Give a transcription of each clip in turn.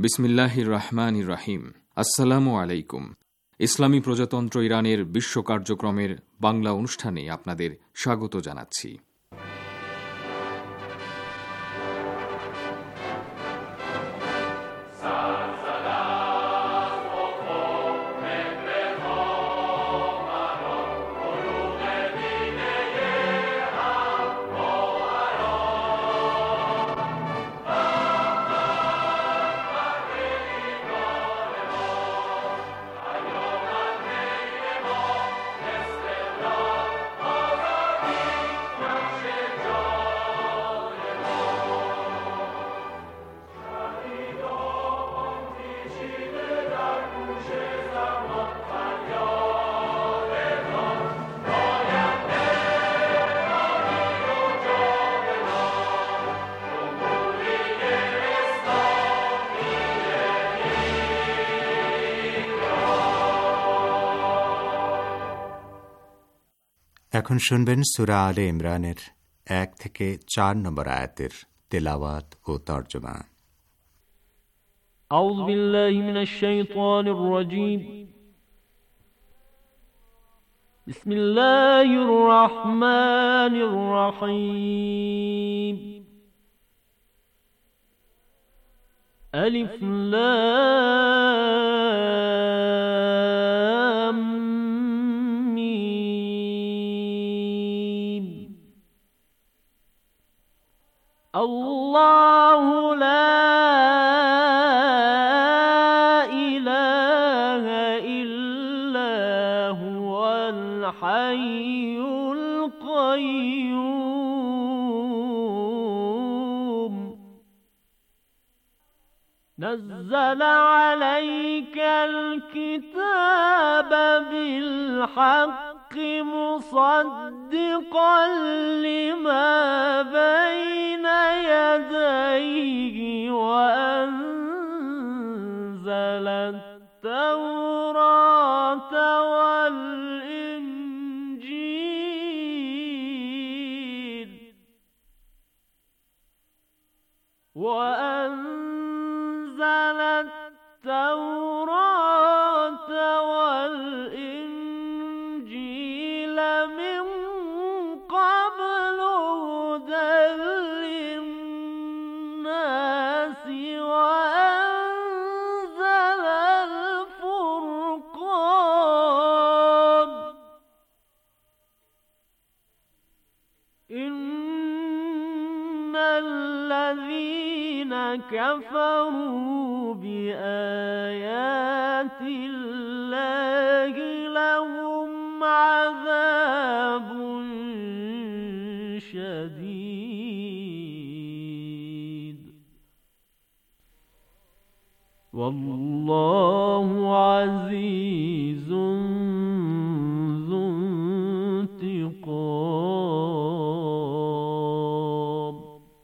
বিসমিল্লাহির রহমানির রহিম। আসসালামু আলাইকুম। ইসলামী প্রজাতন্ত্র ইরানের বিশ্ব কার্যক্রমের বাংলা অনুষ্ঠানে আপনাদের স্বাগত জানাচ্ছি। এখন শুনবেন সূরা আলে ইমরানের 1 থেকে 4 নম্বর আয়াতের তেলাওয়াত ও তরজমা। আউযু বিল্লাহি মিনাশ শাইতানির রাজীম। বিসমিল্লাহির রহমানির রহিম। আলিফ লাম আল্লাহু লা ইলাহা ইল্লা হুয়াল হাইয়ুল কাইয়্যুম নাযালা আলাইকাল কিতাবা বিল হক মুসাদ্দিকাল লিমা বাইনা ইয়াদাইহি ওয়া আনজালাত তাওরাতা ওয়াল ইনজিল ওয়া আনজালাত তাওরাতা ওয়াল ইনজিল মিন ক্বাবলু হুদাল লিন্নাসি ওয়া আনজালাল ফুরকান ইন্নাল্লাযীনা কাফারু বিআয়াতিল্লাহি লাহুম আযাবুন শাদীদ ওয়াল্লাহু আযীজুন যু ইনতিকাম।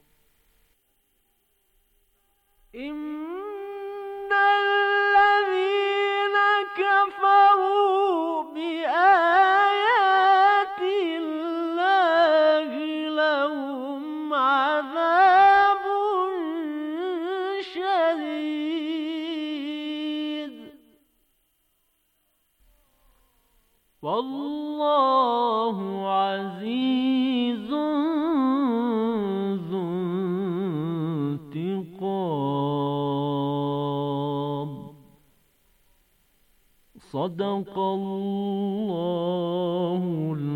ইন্নাল্লাযীনা কাফারু বিআয়াতিল্লাহি লাহুম আযাবুন শাদীদ ওয়াল্লাহু আযীজুন যু ইনতিকাম। সাদাকাল্লাহুল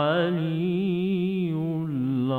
আলিয়্যুল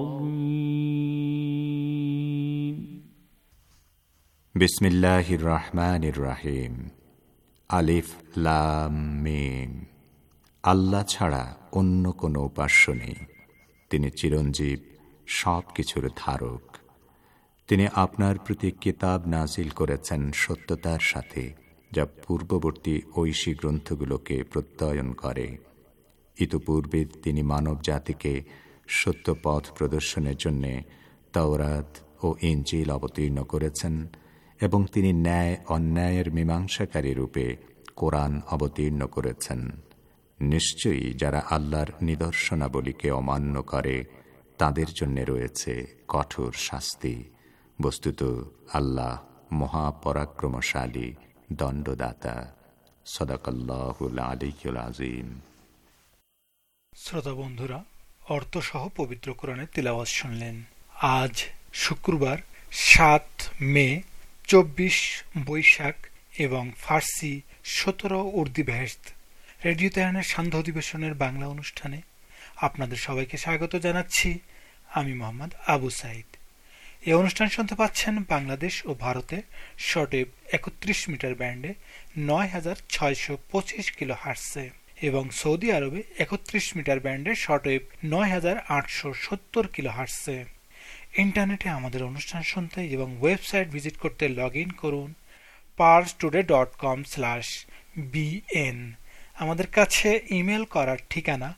আযীম। বিসমিল্লাহির রহমানির রহিম। আলিফ লাম মিম। আল্লাহ ছাড়া অন্য কোনো উপাস্য নেই। তিনি চিরঞ্জীব, সব কিছুর ধারক। তিনি আপনার প্রতি কিতাব নাজিল করেছেন সত্যতার সাথে, যা পূর্ববর্তী ঐশী গ্রন্থগুলোকে প্রত্যয়ন করে। ইতপূর্বে তিনি মানব জাতিকে সত্য পথ প্রদর্শনের জন্য তাওরাত ও ইনজিল অবতীর্ণ করেছেন এবং তিনি ন্যায় অন্যায়ের মীমাংসাকারী রূপে কোরআন অবতীর্ণ করেছেন। নিশ্চয়ই যারা আল্লাহর নিদর্শনাবলীকে অমান্য করে তাদের জন্য রয়েছে কঠোর শাস্তি। বস্তুত আল্লাহ মহাপরাক্রমশালী দণ্ডদাতা। সদাকাল্লাহুল আলিয়্যুল আযীম। শ্রোতা বন্ধুরা, অর্থসহ পবিত্র কোরআনের তিলাওয়াত শুনলেন। আজ শুক্রবার 7 মে, 24 বৈশাখ এবং ফার্সি 17 উর্দু বেহেশত রেডিও তেহরানের সান্ধ্য অধিবেশনের বাংলা অনুষ্ঠানে আপনাদের সবাইকে স্বাগত জানাচ্ছি। আমি মোহাম্মদ আবু সাইদ। এই অনুষ্ঠান শুনতে পাচ্ছেন বাংলাদেশ ও ভারতে শর্টওয়েভ 31 মিটার ব্যান্ডে 9625 কিলো হার্টসে এবং সৌদি আরবে 31 মিটার ব্যান্ডে শর্টওয়েভ 9870 কিলো হার্টসে। ইন্টারনেটে আমাদের অনুষ্ঠান শুনতে এবং ওয়েবসাইট ভিজিট করতে লগ ইন করুন parstoday.com/bn। আমাদের কাছে ইমেল করার ঠিকানা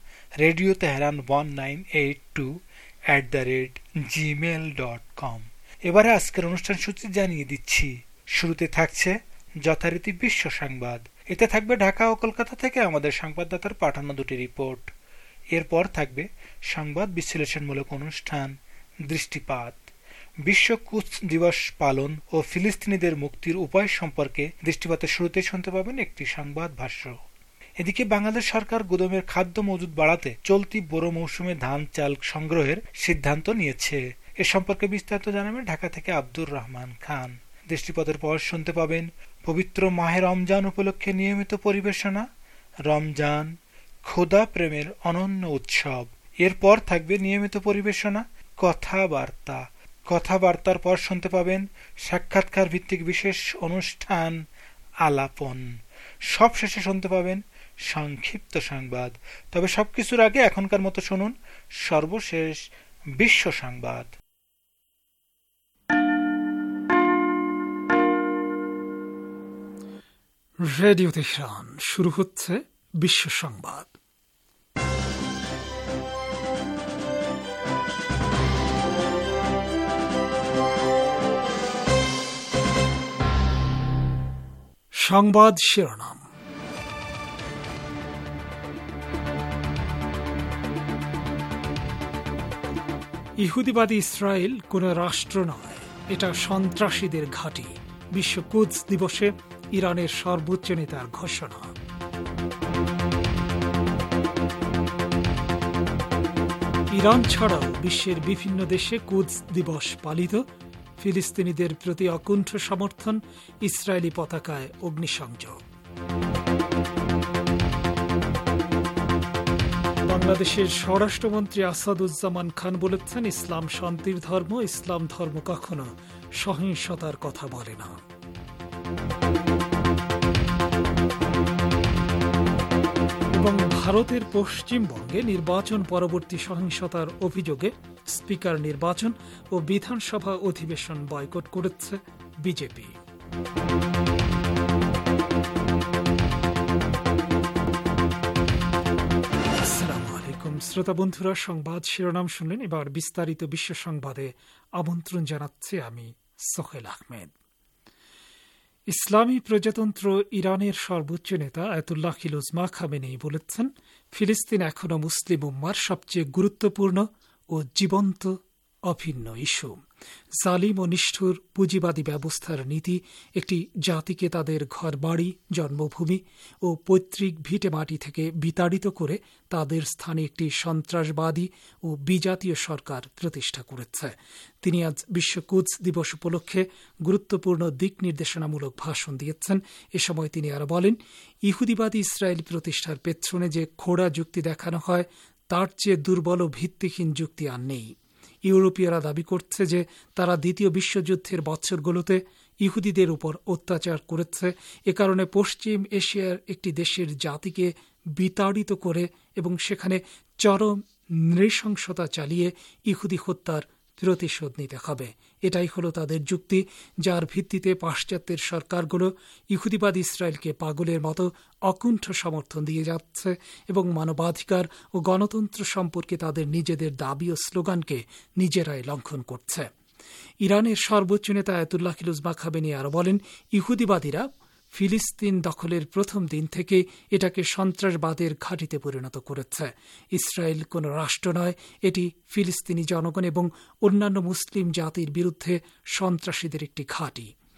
radioteheran1982@gmail.com। এবারে আজকের অনুষ্ঠান সূচি জানিয়ে দিচ্ছি। শুরুতে থাকছে যথারীতি বিশ্ব সংবাদ। এতে থাকবে ঢাকা ও কলকাতা থেকে আমাদের সংবাদদাতার পাঠানো দুটি রিপোর্ট। এরপর থাকবে সংবাদ বিশ্লেষণমূলক অনুষ্ঠান দৃষ্টিপাত, বিশ্ব কুদস দিবস পালন ও ফিলিস্তিনিদের মুক্তির উপায় সম্পর্কে দৃষ্টিপাতের শুরুতে শুনতে পাবেন একটি সংবাদ ভাষ্য। এদিকে বাংলাদেশ সরকার গুদামের খাদ্য মজুদ বাড়াতে চলতি বোরো মৌসুমে ধান চাল সংগ্রহের সিদ্ধান্ত নিয়েছে। এ সম্পর্কে বিস্তারিত জানাবেন ঢাকা থেকে আব্দুর রহমান খান। দৃষ্টিপাতের পর শুনতে পাবেন পবিত্র মাহে রমজান উপলক্ষে নিয়মিত পরিবেশনা, রমজান খোদা প্রেমের অনন্য উৎসব। এরপর থাকবে নিয়মিত পরিবেশনা কথাবার্তা। কথাবার্তার পর শুনতে পাবেন সাক্ষাৎকার ভিত্তিক বিশেষ অনুষ্ঠান আলাপন। সব শেষে শুনতে পাবেন সংক্ষিপ্ত সংবাদ। তবে সবকিছুর আগে এখনকার মতো শুনুন সর্বশেষ বিশ্ব সংবাদ। রেডিও তেহরান, শুরু হচ্ছে বিশ্ব সংবাদ। সংবাদ শিরোনাম। ইহুদিবাদী ইসরায়েল কোন রাষ্ট্র নয়, এটা সন্ত্রাসীদের ঘাঁটি। বিশ্ব কুদস দিবসে ইরানের সর্বোচ্চ নেতার ঘোষণা। ইরান ছাড়াও বিশ্বের বিভিন্ন দেশে কুদস দিবস পালিত। ফিলিস্তিনিদের প্রতি অকুণ্ঠ সমর্থন, ইসরায়েলি পতাকায় অগ্নিসংযোগ। বাংলাদেশের স্বরাষ্ট্রমন্ত্রী আসাদুজ্জামান খান বলেছেন, ইসলাম শান্তির ধর্ম, ইসলাম ধর্ম কখনো সহিংসতার কথা বলে না। এবং ভারতের পশ্চিমবঙ্গে নির্বাচন পরবর্তী সহিংসতার অভিযোগে স্পিকার নির্বাচন ও বিধানসভা অধিবেশন বয়কট করেছে বিজেপি। আসসালামু আলাইকুম শ্রোতা বন্ধুরা, সংবাদ শিরোনাম শুনলেন। এবার বিস্তারিত বিশ্ব সংবাদে আমন্ত্রণ জানাচ্ছি আমি সোহেল আহমেদ। ইসলামী প্রজাতন্ত্র ইরানের সর্বোচ্চ নেতা আয়াতুল্লাহ উজমা খামেনি বলেছেন, ফিলিস্তিন এখনও মুসলিম উম্মার সবচেয়ে গুরুত্বপূর্ণ ও জীবন্ত অভিন্ন ইস্যু। জালিম ও নিষ্ঠুর পুঁজিবাদী ব্যবস্থার নীতি একটি জাতিকে তাদের ঘরবাড়ি, জন্মভূমি ও পৈতৃক ভিটে মাটি থেকে বিতাড়িত করে তাদের স্থানে একটি সন্ত্রাসবাদী ও বিজাতীয় সরকার প্রতিষ্ঠা করেছে। তিনি আজ বিশ্ব কুদস দিবস উপলক্ষে গুরুত্বপূর্ণ দিক নির্দেশনামূলক ভাষণ দিয়েছেন। এ সময় তিনি আরও বলেন, ইহুদিবাদী ইসরায়েল প্রতিষ্ঠার পেছনে যে খোড়া যুক্তি দেখানো হয়, তার চেয়ে দুর্বল ও ভিত্তিহীন যুক্তি আর নেই। ইউরোপীয়রা দাবি করছে যে তারা দ্বিতীয় বিশ্বযুদ্ধের বছরগুলোতে ইহুদিদের উপর অত্যাচার করেছে। এ কারণে পশ্চিম এশিয়ার একটি দেশের জাতিকে বিতাড়িত করে এবং সেখানে চরম নৃশংসতা চালিয়ে ইহুদি হত্যার প্রতিশোধ নিতে হবে। এটাই হলো তাদের যুক্তি, যার ভিত্তিতে পাশ্চাত্যের সরকারগুলো ইহুদিবাদ ইসরায়েলকে পাগলের মতো অকুণ্ঠ সমর্থন দিয়ে যাচ্ছে এবং মানবাধিকার ও গণতন্ত্র সম্পর্কে তাদের নিজেদের দাবি ও স্লোগানকে নিজেরাই লঙ্ঘন করছে। ইরানের সর্বোচ্চ নেতা আয়াতুল্লাহ উজমা খামেনি আরও বলেন, ইহুদিবাদীরা ফিলিস্তিন দখলের প্রথম দিন থেকে এটাকে সন্ত্রাসবাদের ঘাঁটিতে পরিণত করেছে। ইসরায়েল কোনো রাষ্ট্র নয়, এটি ফিলিস্তিনি জনগণ এবং অন্যান্য মুসলিম জাতির বিরুদ্ধে সন্ত্রাসীদের একটি ঘাঁটি।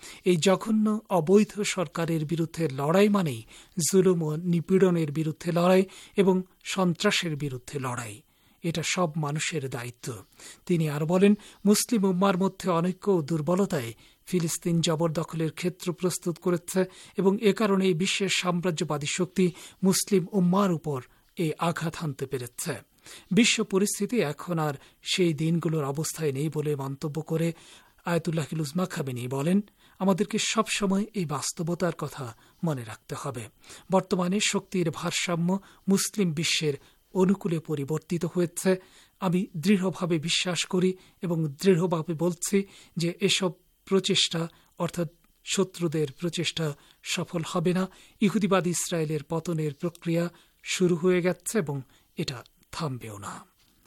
এই জঘন্য অবৈধ সরকারের বিরুদ্ধে লড়াই মানেই জুলুম ও নিপীড়নের বিরুদ্ধে লড়াই এবং সন্ত্রাসের বিরুদ্ধে লড়াই। এটা সব মানুষের দায়িত্ব। তিনি আর বলেন, মুসলিম উম্মার মধ্যে অনৈক্য ও দুর্বলতায় ফিলিস্তিন জবরদখলের ক্ষেত্র প্রস্তুত করেছে এবং এ কারণে এই বিশ্বের সাম্রাজ্যবাদী শক্তি মুসলিম উম্মার উপর এই আঘাত হানতে পেরেছে। বিশ্ব পরিস্থিতি এখন আর সেই দিনগুলোর অবস্থায় নেই বলে মন্তব্য করে আয়াতুল্লাহ উজমা খামেনি বলেন, আমাদেরকে সবসময় এই বাস্তবতার কথা মনে রাখতে হবে। বর্তমানে শক্তির ভারসাম্য মুসলিম বিশ্বের অনুকূলে পরিবর্তিত হয়েছে। আমি দৃঢ়ভাবে বিশ্বাস করি এবং দৃঢ়ভাবে বলছি যে এসব প্রচেষ্টা অর্থাৎ শত্রুদের প্রচেষ্টা সফল হবে না। ইহুদিবাদ ইসরায়েলের পতনের প্রক্রিয়া শুরু হয়ে গেছে এবং এটা থামবেও না।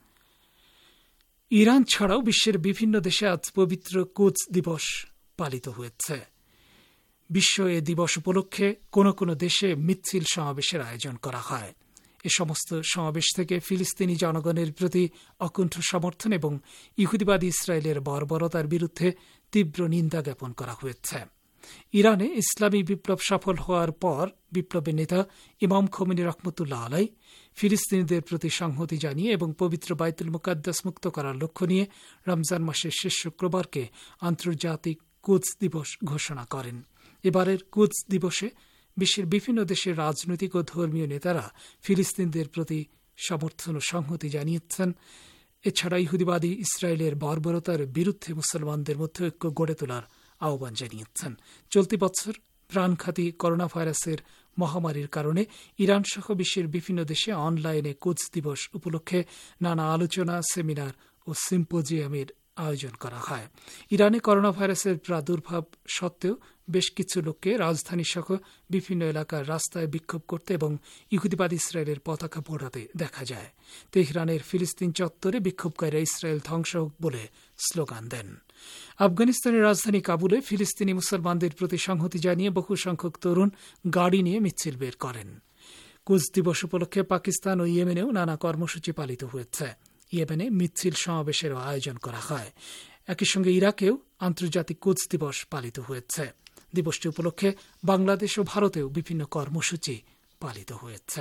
ইরান ছাড়াও বিশ্বের বিভিন্ন দেশে আজ পবিত্র কুদস দিবস পালিত হয়েছে। বিশ্ব এ দিবস উপলক্ষে কোনো কোনো দেশে মিছিল সমাবেশের আয়োজন করা হয়। এ সমস্ত সমাবেশ থেকে ফিলিস্তিনি জনগণের প্রতি অকুণ্ঠ সমর্থন এবং ইহুদিবাদী ইসরায়েলের বর্বরতার বিরুদ্ধে তীব্র নিন্দা জ্ঞাপন করা হয়েছে। ইরানে ইসলামী বিপ্লব সফল হওয়ার পর বিপ্লবের নেতা ইমাম খোমেনি রহমতুল্লাহ আলাই ফিলিস্তিনিদের প্রতি সংহতি জানিয়ে এবং পবিত্র বাইতুল মুকাদ্দাস মুক্ত করার লক্ষ্য নিয়ে রমজান মাসের শেষ শুক্রবারকে আন্তর্জাতিক কুদস দিবস ঘোষণা করেন। এবারের কুদস দিবসে বিশ্বের বিভিন্ন দেশের রাজনৈতিক ও ধর্মীয় নেতারা ফিলিস্তিনিদের প্রতি সমর্থন ও সংহতি জানিয়েছেন। এছাড়া ইহুদিবাদী ইসরায়েলের বর্বরতার বিরুদ্ধে মুসলমানদের মধ্যে ঐক্য গড়ে তোলার আহ্বান জানিয়েছেন। চলতি বছর প্রাণঘাতী করোনা ভাইরাসের মহামারীর কারণে ইরান সহ বিশ্বের বিভিন্ন দেশে অনলাইনে কুদস দিবস উপলক্ষে নানা আলোচনা, সেমিনার ও সিম্পোজিয়ামের আয়োজন করা হয়। ইরানে করোনা ভাইরাসের প্রাদুর্ভাব সত্ত্বেও বেশ কিছু লোককে রাজধানী সহ বিভিন্ন এলাকার রাস্তায় বিক্ষোভ করতে এবং ইহুদিবাদ ইসরায়েলের পতাকা পোড়াতে দেখা যায়। তেহরানের ফিলিস্তিন চত্বরে বিক্ষোভকারীরা ইসরায়েল ধ্বংস হোক বলে স্লোগান দেন। আফগানিস্তানের রাজধানী কাবুলে ফিলিস্তিনি মুসলমানদের প্রতি সংহতি জানিয়ে বহু সংখ্যক তরুণ গাড়ি নিয়ে মিছিল বের করেন। কুদস দিবস উপলক্ষে পাকিস্তান ও ইয়েমেনেও নানা কর্মসূচি পালিত হয়েছে। ইয়েমেনে মিছিল সমাবেশেরও আয়োজন করা হয়। একই সঙ্গে ইরাকেও আন্তর্জাতিক কুদস দিবস পালিত হয়েছে। দিবসটি উপলক্ষে বাংলাদেশ ও ভারতেও বিভিন্ন কর্মসূচি পালিত হয়েছে।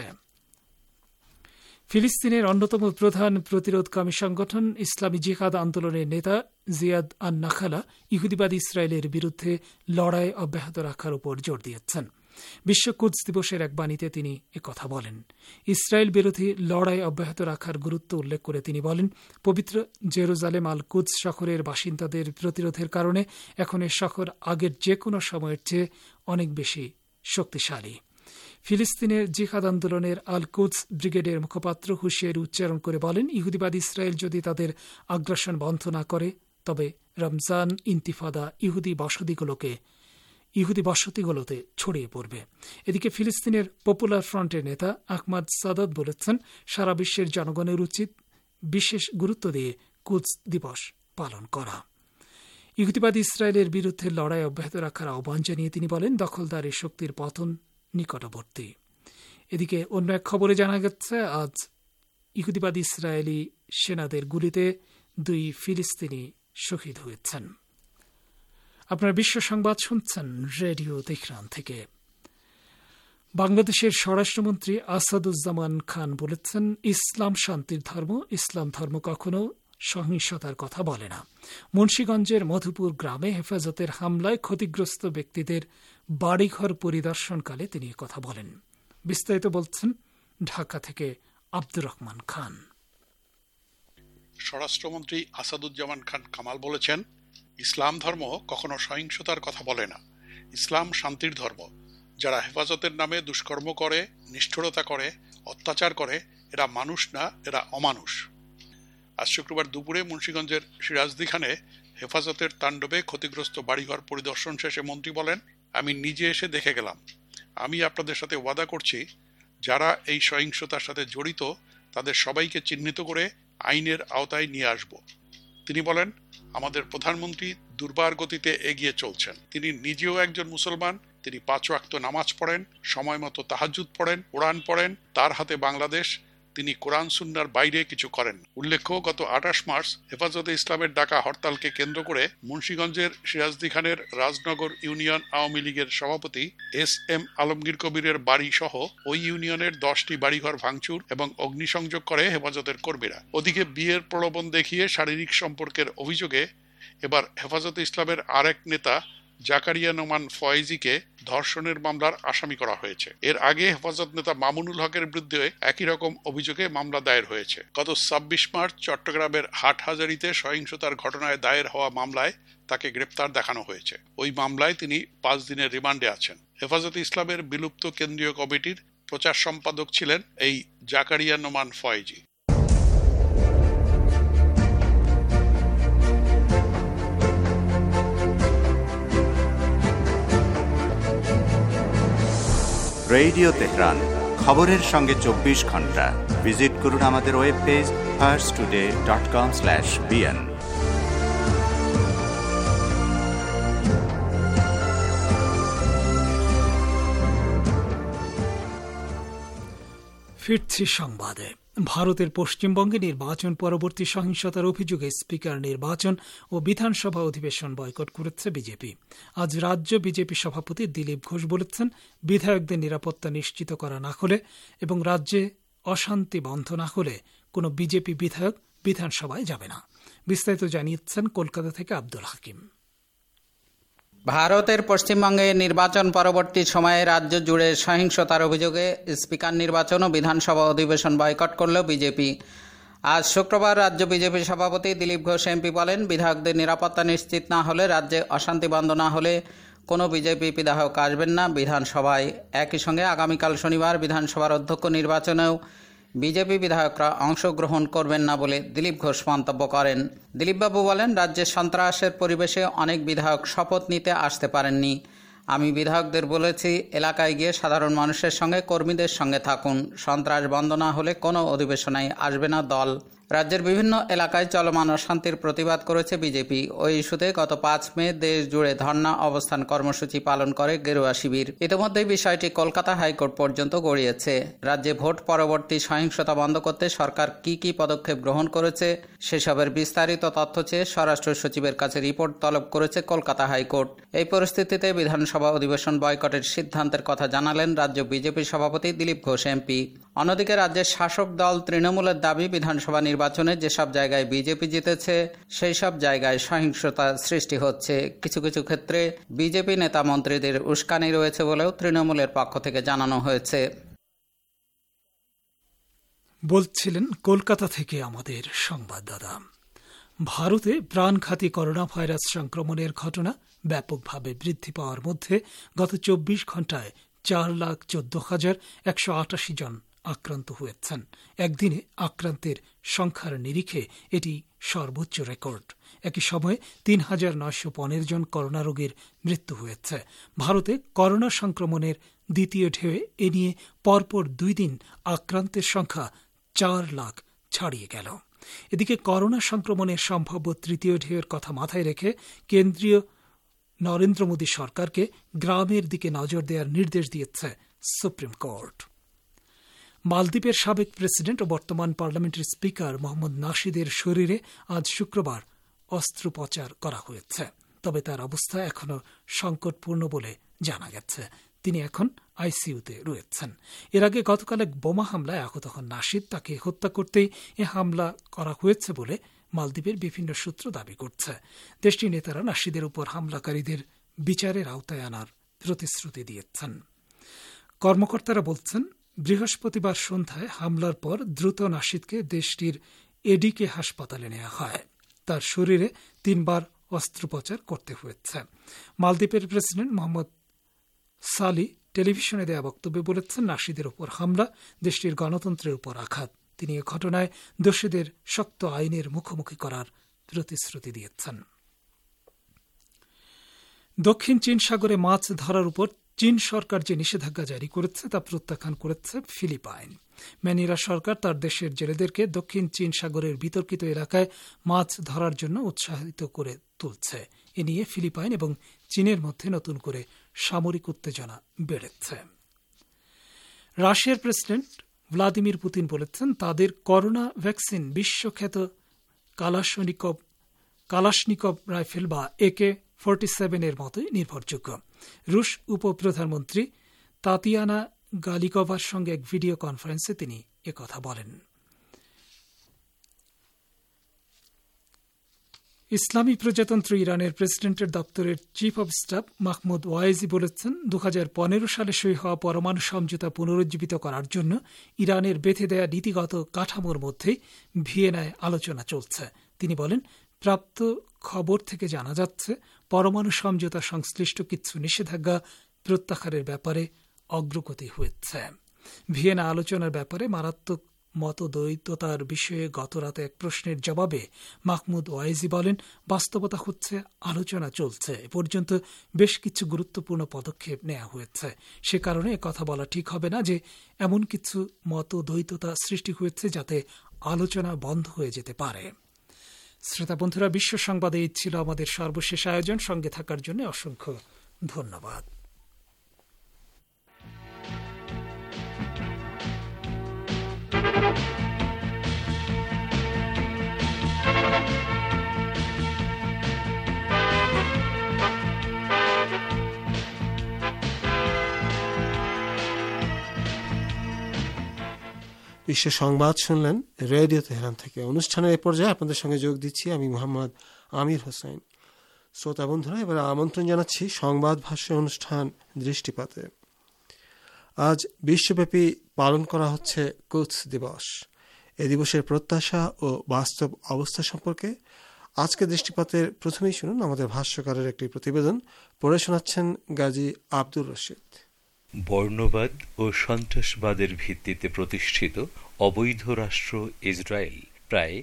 ফিলিস্তিনের অন্যতম প্রধান প্রতিরোধকামী সংগঠন ইসলামী জিহাদ আন্দোলনের নেতা জিয়াদ আন নাখালা ইহুদিবাদ ইসরায়েলের বিরুদ্ধে লড়াই অব্যাহত রাখার উপর জোর দিয়েছেন। বিশ্ব কুদস দিবসের এক বাণীতে তিনি একথা বলেন। ইসরায়েল বিরোধী লড়াই অব্যাহত রাখার গুরুত্ব উল্লেখ করে তিনি বলেন, পবিত্র জেরুজালেম আল কুদস শহরের বাসিন্দাদের প্রতিরোধের কারণে এখন এ শহর আগের যে কোনো সময়ের চেয়ে অনেক বেশি শক্তিশালী। ফিলিস্তিনের জিহাদ আন্দোলনের আল কুদস ব্রিগেডের মুখপাত্র হুশিয়ারি উচ্চারণ করে বলেন, ইহুদিবাদ ইসরায়েল যদি তাদের আগ্রাসন বন্ধ না করে তবে রমজান ইন্তিফাদা ইহুদি বসতিগুলোতে ছড়িয়ে পড়বে। এদিকে ফিলিস্তিনের পপুলার ফ্রন্টের নেতা আহমাদ সাদাত বলেছেন, সারা বিশ্বের জনগণের উচিত বিশেষ গুরুত্ব দিয়ে কুদস দিবস পালন করা। ইহুদিবাদ ইসরায়েলের বিরুদ্ধে লড়াই অব্যাহত রাখার আহ্বান জানিয়ে তিনি বলেন, দখলদারি শক্তির পতন নিকটবর্তী। এদিকে অন্য এক খবরে জানা গেছে, আজ ইহুদিবাদ ইসরায়েলি সেনাদের গুলিতে 2 ফিলিস্তিনি শহীদ হয়েছেন। আপনারা বিশ্ব সংবাদ শুনছেন রেডিও তেহরান থেকে। বাংলাদেশের স্বরাষ্ট্রমন্ত্রী আসাদুজ্জামান খান বলেছেন, ইসলাম শান্তির ধর্ম, ইসলাম ধর্ম কখনো সহিংসতার কথা বলে না। মুন্সিগঞ্জের মধুপুর গ্রামে হেফাজতের হামলায় ক্ষতিগ্রস্ত ব্যক্তিদের বাড়িঘর পরিদর্শনকালে তিনি কথা বলেন। বিস্তারিত বলছেন ঢাকা থেকে আব্দুর রহমান খান। স্বরাষ্ট্রমন্ত্রী আসাদুজ্জামান খান কামাল বলেছেন, ইসলাম ধর্ম কখনো সহিংসতার কথা বলে না। ইসলাম শান্তির ধর্ম। যারা হেফাজতের নামে দুষ্কর্ম করে, নিষ্ঠুরতা করে, অত্যাচার করে, এরা মানুষ না, এরা অমানুষ। আজ শুক্রবার দুপুরে মুন্সিগঞ্জের সিরাজদিখানে হেফাজতের তাণ্ডবে ক্ষতিগ্রস্ত বাড়িঘর পরিদর্শন শেষে মন্ত্রী বলেন, আমি নিজে এসে দেখে গেলাম। আমি আপনাদের সাথে ওয়াদা করছি, যারা এই সহিংসতার সাথে জড়িত তাদের সবাইকে চিহ্নিত করে আইনের আওতায় নিয়ে আসব। তিনি বলেন, আমাদের প্রধানমন্ত্রী দুর্বার গতিতে এগিয়ে চলছেন। তিনি নিজেও একজন মুসলমান। তিনি 5 ওয়াক্ত নামাজ পড়েন, সময় মতো তাহাজ্জুদ পড়েন, কোরআন পড়েন। তার হাতে বাংলাদেশ, তিনি কোরআন সুন্নাহর বাইরে কিছু করেন। উল্লেখ্য, গত 28 মার্চ হেফাজতে ইসলামের ডাকা হরতালকে কেন্দ্র করে মুন্সিগঞ্জের সিরাজদি খানের রাজনগর ইউনিয়ন আওয়ামী লীগের সভাপতি SM আলমগীর কবিরের বাড়ি সহ ওই ইউনিয়নের 10টি বাড়িঘর ভাঙচুর এবং অগ্নিসংযোগ করে হেফাজতের কর্মীরা। ওদিকে বিয়ের প্রলোভন দেখিয়ে শারীরিক সম্পর্কের অভিযোগে এবার হেফাজতে ইসলামের আরেক নেতা জাকারিয়া নোমান ফয়েজিকে ধর্ষণের মামলার আসামি করা হয়েছে। এর আগে হেফাজত নেতা মামুনুল হকের বিরুদ্ধে একই রকম অভিযোগে মামলা দায়ের হয়েছে। গত 26 মার্চ চট্টগ্রামের হাটহাজারীতে সহিংসতার ঘটনায় দায়ের হওয়া মামলায় তাকে গ্রেপ্তার দেখানো হয়েছে। ওই মামলায় তিনি 5 দিনের রিমান্ডে আছেন। হেফাজতে ইসলামের বিলুপ্ত কেন্দ্রীয় কমিটির প্রচার সম্পাদক ছিলেন এই জাকারিয়া নোমান ফয়েজি। রেডিও তেহরান, খবরের সঙ্গে 24 ঘন্টা। ভিজিট করুন আমাদের ওয়েব পেজ farstoday.com/bn। ফিরছি সংবাদে। ভারতের পশ্চিমবঙ্গে নির্বাচন পরবর্তী সহিংসতার অভিযোগে স্পিকার নির্বাচন ও বিধানসভা অধিবেশন বয়কট করেছে বিজেপি। আজ রাজ্য বিজেপি সভাপতি দিলীপ ঘোষ বলেছেন, বিধায়কদের নিরাপত্তা নিশ্চিত করা না হলে এবং রাজ্যে অশান্তি বন্ধ না হলে কোনো বিজেপি বিধায়ক বিধানসভায় যাবে না। বিস্তারিত জানিয়েছেন কলকাতা থেকে আব্দুল হাকিম। ভারতের পশ্চিমবঙ্গে নির্বাচন পরবর্তী সময়ে রাজ্য জুড়ে সহিংসতার অভিযোগে স্পিকার নির্বাচন ও বিধানসভা অধিবেশন বয়কট করল বিজেপি। আজ শুক্রবার রাজ্য বিজেপি সভাপতি দিলীপ ঘোষ এমপি বলেন, বিধায়কদের নিরাপত্তা নিশ্চিত না হলে, রাজ্যে অশান্তি বন্ধ না হলে কোনো বিজেপি বিধায়ক আসবেন না বিধানসভায়। একই সঙ্গে আগামীকাল শনিবার বিধানসভার অধ্যক্ষ নির্বাচনেও বিজেপি বিধায়করা অংশগ্রহণ করবেন না বলে দিলীপ ঘোষ মন্তব্য করেন। দিলীপবাবু বলেন, রাজ্যে সন্ত্রাসের পরিবেশে অনেক বিধায়ক শপথ নিতে আসতে পারেননি। আমি বিধায়কদের বলেছি, এলাকায় গিয়ে সাধারণ মানুষের সঙ্গে, কর্মীদের সঙ্গে থাকুন। সন্ত্রাস বন্ধ না হলে কোনো অধিবেশনায় আসবে না দল। রাজ্যের বিভিন্ন এলাকায় চলমান অশান্তির প্রতিবাদ করেছে বিজেপি। ওই ইস্যুতে গত 5 মে দেশ জুড়ে ধর্ণা অবস্থান কর্মসূচি পালন করে গেরুয়া শিবির। ইতিমধ্যেই বিষয়টি কলকাতা হাইকোর্ট পর্যন্ত গড়িয়েছে। রাজ্যে ভোট পরবর্তী সহিংসতা বন্ধ করতে সরকার কি কি পদক্ষেপ গ্রহণ করেছে সেসবের বিস্তারিত তথ্য চেয়ে স্বরাষ্ট্র সচিবের কাছে রিপোর্ট তলব করেছে কলকাতা হাইকোর্ট। এই পরিস্থিতিতে বিধানসভা অধিবেশন বয়কটের সিদ্ধান্তের কথা জানালেন রাজ্য বিজেপি সভাপতি দিলীপ ঘোষ এমপি। অন্যদিকে রাজ্যের শাসক দল তৃণমূলের দাবি, বিধানসভা নির্বাচনে যেসব জায়গায় বিজেপি জিতেছে সেই সব জায়গায় সহিংসতা সৃষ্টি হচ্ছে। কিছু কিছু ক্ষেত্রে বিজেপি নেতা মন্ত্রীদের উস্কানি রয়েছে বলেও তৃণমূলের পক্ষ থেকে জানানো হয়েছে। বলছিলেন কলকাতা থেকে আমাদের সংবাদদাতা। ভারতে প্রাণঘাতী করোনা ভাইরাস সংক্রমণের ঘটনা ব্যাপকভাবে বৃদ্ধি পাওয়ার মধ্যে গত 24 ঘণ্টায় 4,14,188 জন আক্রান্ত হয়েছেন। একদিনে আক্রান্তের সংখ্যার নিরিখে এটি সর্বোচ্চ রেকর্ড। একই সময়ে 3,915 জন করোনা রোগীর মৃত্যু হয়েছে। ভারতে করোনা সংক্রমণের দ্বিতীয় ঢেউয়ে এ নিয়ে পরপর 2 দিন আক্রান্তের সংখ্যা 4 লাখ ছাড়িয়ে গেল। এদিকে করোনা সংক্রমণের সম্ভাব্য তৃতীয় ঢেউয়ের কথা মাথায় রেখে কেন্দ্রীয় নরেন্দ্র মোদী সরকারকে গ্রামের দিকে নজর দেওয়ার নির্দেশ দিয়েছে সুপ্রিম কোর্ট। মালদ্বীপের সাবেক প্রেসিডেন্ট ও বর্তমান পার্লামেন্টের স্পিকার মোহাম্মদ নাশিদের শরীরে আজ শুক্রবার অস্ত্রোপচার করা হয়েছে। তবে তার অবস্থা এখনও সংকটপূর্ণ বলে জানা গেছে। তিনি এখন আইসিইউতে রয়েছেন। এর আগে গতকাল এক বোমা হামলায় আহত হন নাশিদ। তাকে হত্যা করতেই এ হামলা করা হয়েছে বলে মালদ্বীপের বিভিন্ন সূত্র দাবি করছে। দেশটির নেতারা নাশিদের উপর হামলাকারীদের বিচারের আওতায় আনার প্রতিশ্রুতি দিয়েছেন। কর্মকর্তারা বলছেন, বৃহস্পতিবার সন্ধ্যায় হামলার পর দ্রুত নাশিদকে দেশটির এডিকে হাসপাতালে নেওয়া হয়। তার শরীরে 3 বার অস্ত্রোপচার করতে হয়েছে। মালদ্বীপের প্রেসিডেন্ট মোহাম্মদ সালি টেলিভিশনে দেয়া বক্তব্যে বলেছেন, নাশিদের উপর হামলা দেশটির গণতন্ত্রের উপর আঘাত। তিনি এ ঘটনায় দোষীদের শক্ত আইনের মুখোমুখি করার প্রতিশ্রুতি দিয়েছেন। দক্ষিণ চীন সাগরে মাছ ধরার উপর চীন সরকার যে নিষেধাজ্ঞা জারি করেছে তা প্রত্যাখ্যান করেছে ফিলিপাইন। ম্যানিলা সরকার তার দেশের জেলেদেরকে দক্ষিণ চীন সাগরের বিতর্কিত এলাকায় মাছ ধরার জন্য উৎসাহিত করে তুলছে। এ নিয়ে ফিলিপাইন এবং চীনের মধ্যে নতুন করে সামরিক উত্তেজনা বেড়েছে। রাশিয়ার প্রেসিডেন্ট ভ্লাদিমির পুতিন বলেছেন তাদের করোনা ভ্যাকসিন বিশ্বখ্যাত কালাশনিকভ রাইফেল বা AK-47 এর মতোই নির্ভরযোগ্য। রুশ উপপ্রধানমন্ত্রী তাতিয়ানা গালিকোভার সঙ্গে এক ভিডিও কনফারেন্সে তিনি একথা বলেন। ইসলামী প্রজাতন্ত্র ইরানের প্রেসিডেন্টের দপ্তরের chief of staff Mahmoud Vaezi বলেছেন 2015 সালে সই হওয়া পরমাণু সমঝোতা পুনরুজ্জীবিত করার জন্য ইরানের বেঁধে দেয়া নীতিগত কাঠামোর মধ্যেই ভিয়েনায় আলোচনা চলছে। তিনি বলেন, প্রাপ্ত খবর থেকে জানা যাচ্ছে পরমাণু সমঝোতা সংশ্লিষ্ট কিছু নিষেধাজ্ঞা প্রত্যাহারের ব্যাপারে অগ্রগতি হয়েছে। ভিয়েনা আলোচনার ব্যাপারে মারাত্মক মতদ্বৈততার বিষয়ে গতরাতে এক প্রশ্নের জবাবে মাহমুদ ওয়াইজি বলেন, বাস্তবতা হচ্ছে আলোচনা চলছে, এ পর্যন্ত বেশ কিছু গুরুত্বপূর্ণ পদক্ষেপ নেওয়া হয়েছে। সে কারণে কথা বলা ঠিক হবে না যে এমন কিছু মতদ্বৈততা সৃষ্টি হয়েছে যাতে আলোচনা বন্ধ হয়ে যেতে পারে। শ্রোতা বন্ধুরা, বিশ্ব সংবাদে এই ছিল আমাদের সর্বশেষ আয়োজন। সঙ্গে থাকার জন্য অসংখ্য ধন্যবাদ। বিশ্ব সংবাদ শুনলেন রেডিও তেহরান থেকে। অনুষ্ঠানের এ পর্যায়ে আপনাদের সঙ্গে যোগ দিচ্ছি আমি মোহাম্মদ আমির হোসেন। শ্রোতা বন্ধুরা, এবার আমন্ত্রণ জানাচ্ছি সংবাদ ভাষ্য অনুষ্ঠান দৃষ্টিপাতে। আজ বিশ্বব্যাপী পালন করা হচ্ছে কুদস দিবস। এ দিবসের প্রত্যাশা ও বাস্তব অবস্থা সম্পর্কে আজকে দৃষ্টিপাতের প্রথমেই শুনুন আমাদের ভাষ্যকারের একটি প্রতিবেদন। পড়ে শোনাচ্ছেন গাজী আব্দুর রশিদ। বর্ণবাদ ও সন্ত্রাসবাদের ভিত্তিতে প্রতিষ্ঠিত অবৈধ রাষ্ট্র ইসরায়েল প্রায়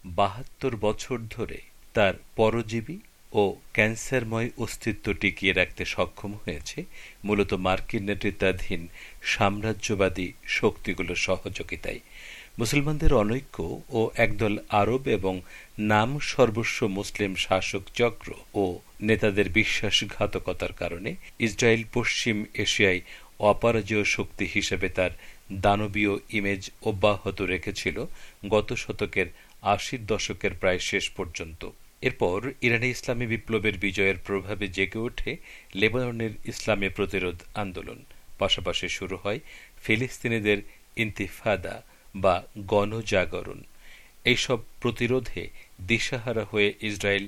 72 বছর ধরে তার পরজীবী ও ক্যান্সারময় অস্তিত্ব টিকিয়ে রাখতে সক্ষম হয়েছে মূলত মার্কিন নেতৃত্বাধীন সাম্রাজ্যবাদী শক্তিগুলোর সহযোগিতায়। মুসলমানদের অনৈক্য ও একদল আরব এবং নাম সর্বস্ব মুসলিম শাসক চক্র ও নেতাদের বিশ্বাসঘাতকতার কারণে ইসরায়েল পশ্চিম এশিয়ায় অপরাজেয় শক্তি হিসেবে তার দানবীয় ইমেজ অব্যাহত রেখেছিল গত শতকের 80 দশকের প্রায় শেষ পর্যন্ত। এরপর ইরানে ইসলামী বিপ্লবের বিজয়ের প্রভাবে জেগে ওঠে লেবাননের ইসলামী প্রতিরোধ আন্দোলন। পাশাপাশি শুরু হয় ফিলিস্তিনিদের ইন্তিফাদা বা গণজাগরণ। এইসব প্রতিরোধে দিশাহারা হয়ে ইসরায়েল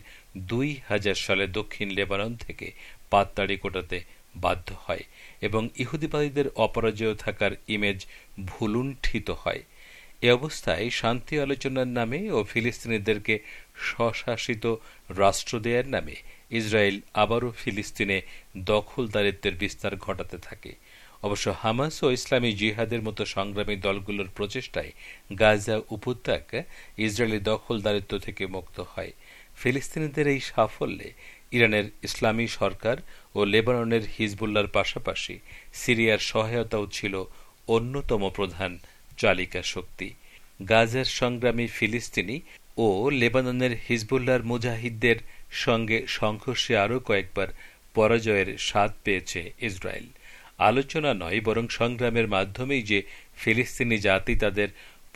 2000 সালে দক্ষিণ লেবানন থেকে পাততাড়ি কোটাতে বাধ্য হয় এবং ইহুদিবাদীদের অপরাজেয় থাকার ইমেজ ভুলুণ্ঠিত হয়। এ অবস্থায় শান্তি আলোচনার নামে ও ফিলিস্তিনিদেরকে স্বশাসিত রাষ্ট্র দেয়ার নামে ইসরায়েল আবারও ফিলিস্তিনে দখলদারিত্বের বিস্তার ঘটাতে থাকে। অবশ্য হামাস ও ইসলামী জিহাদের মতো সংগ্রামী দলগুলোর প্রচেষ্টায় গাজা উপত্যকা ইসরায়েলি দখলদারিত্ব থেকে মুক্ত হয়। ফিলিস্তিনিদের এই সাফল্যে ইরানের ইসলামী সরকার ও লেবাননের হিজবুল্লাহর পাশাপাশি সিরিয়ার সহায়তাও ছিল অন্যতম প্রধান চালিকা শক্তি। গাজার সংগ্রামী ফিলিস্তিনি ও লেবাননের হিজবুল্লাহর মুজাহিদদের সঙ্গে সংঘর্ষে আরও কয়েকবার পরাজয়ের স্বাদ পেয়েছে ইসরায়েল। আলোচনা নয়, বরং সংগ্রামের মাধ্যমেই যে ফিলিস্তিনি জাতি তাদের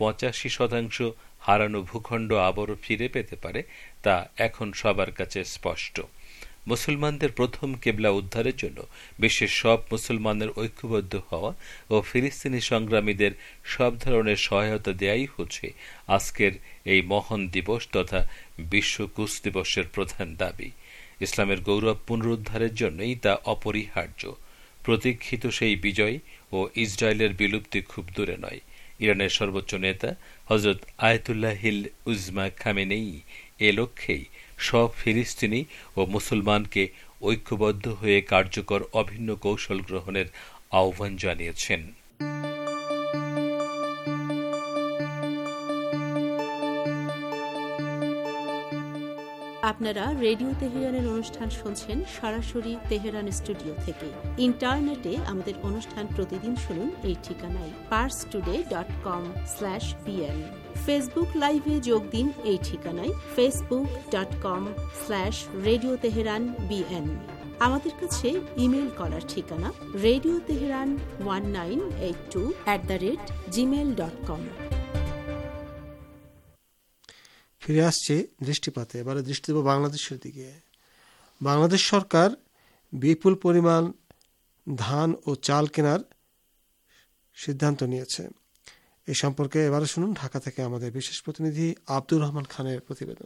85% হারানো ভূখণ্ড আবারও ফিরে পেতে পারে তা এখন সবার কাছে স্পষ্ট। মুসলমানদের প্রথম কেবলা উদ্ধারের জন্য বিশ্বের সব মুসলমানের ঐক্যবদ্ধ হওয়া ও ফিলিস্তিনি সংগ্রামীদের সব ধরনের সহায়তা দেয়াই হচ্ছে আজকের এই মহান দিবস তথা বিশ্ব কুদস দিবসের প্রধান দাবি। ইসলামের গৌরব পুনরুদ্ধারের জন্যই তা অপরিহার্য। প্রতীক্ষিত সেই বিজয় ও ইসরায়েলের বিলুপ্তি খুব দূরে নয়। ইরানের সর্বোচ্চ নেতা হজরত আয়াতুল্লাহিল উজমা খামেনেই এ লক্ষ্যেই সব ফিলিস্তিনি ও মুসলমানকে ঐক্যবদ্ধ হয়ে কার্যকর অভিন্ন কৌশল গ্রহণের আহ্বান জানিয়েছেন। আপনারা রেডিও তেহরানের অনুষ্ঠান শুনছেন সরাসরি তেহরান স্টুডিও থেকে। ইন্টারনেটে আমাদের অনুষ্ঠান প্রতিদিন শুনুন এই ঠিকানায় parstoday.com/pl। ফেসবুক লাইভে যোগ দিন এই ঠিকানায় facebook.com/radio tehran bn। আমাদের কাছে ইমেল করার ঠিকানা radioteheran1982@gmail.com। ফিরে আসছে দৃষ্টিপাতে। এবারে দৃষ্টি দেব বাংলাদেশের দিকে। বাংলাদেশ সরকার বিপুল পরিমাণ ধান ও চাল কেনার সিদ্ধান্ত নিয়েছে। এ সম্পর্কে এবারে শুনুন ঢাকা থেকে আমাদের বিশেষ প্রতিনিধি আব্দুর রহমান খানের প্রতিবেদন।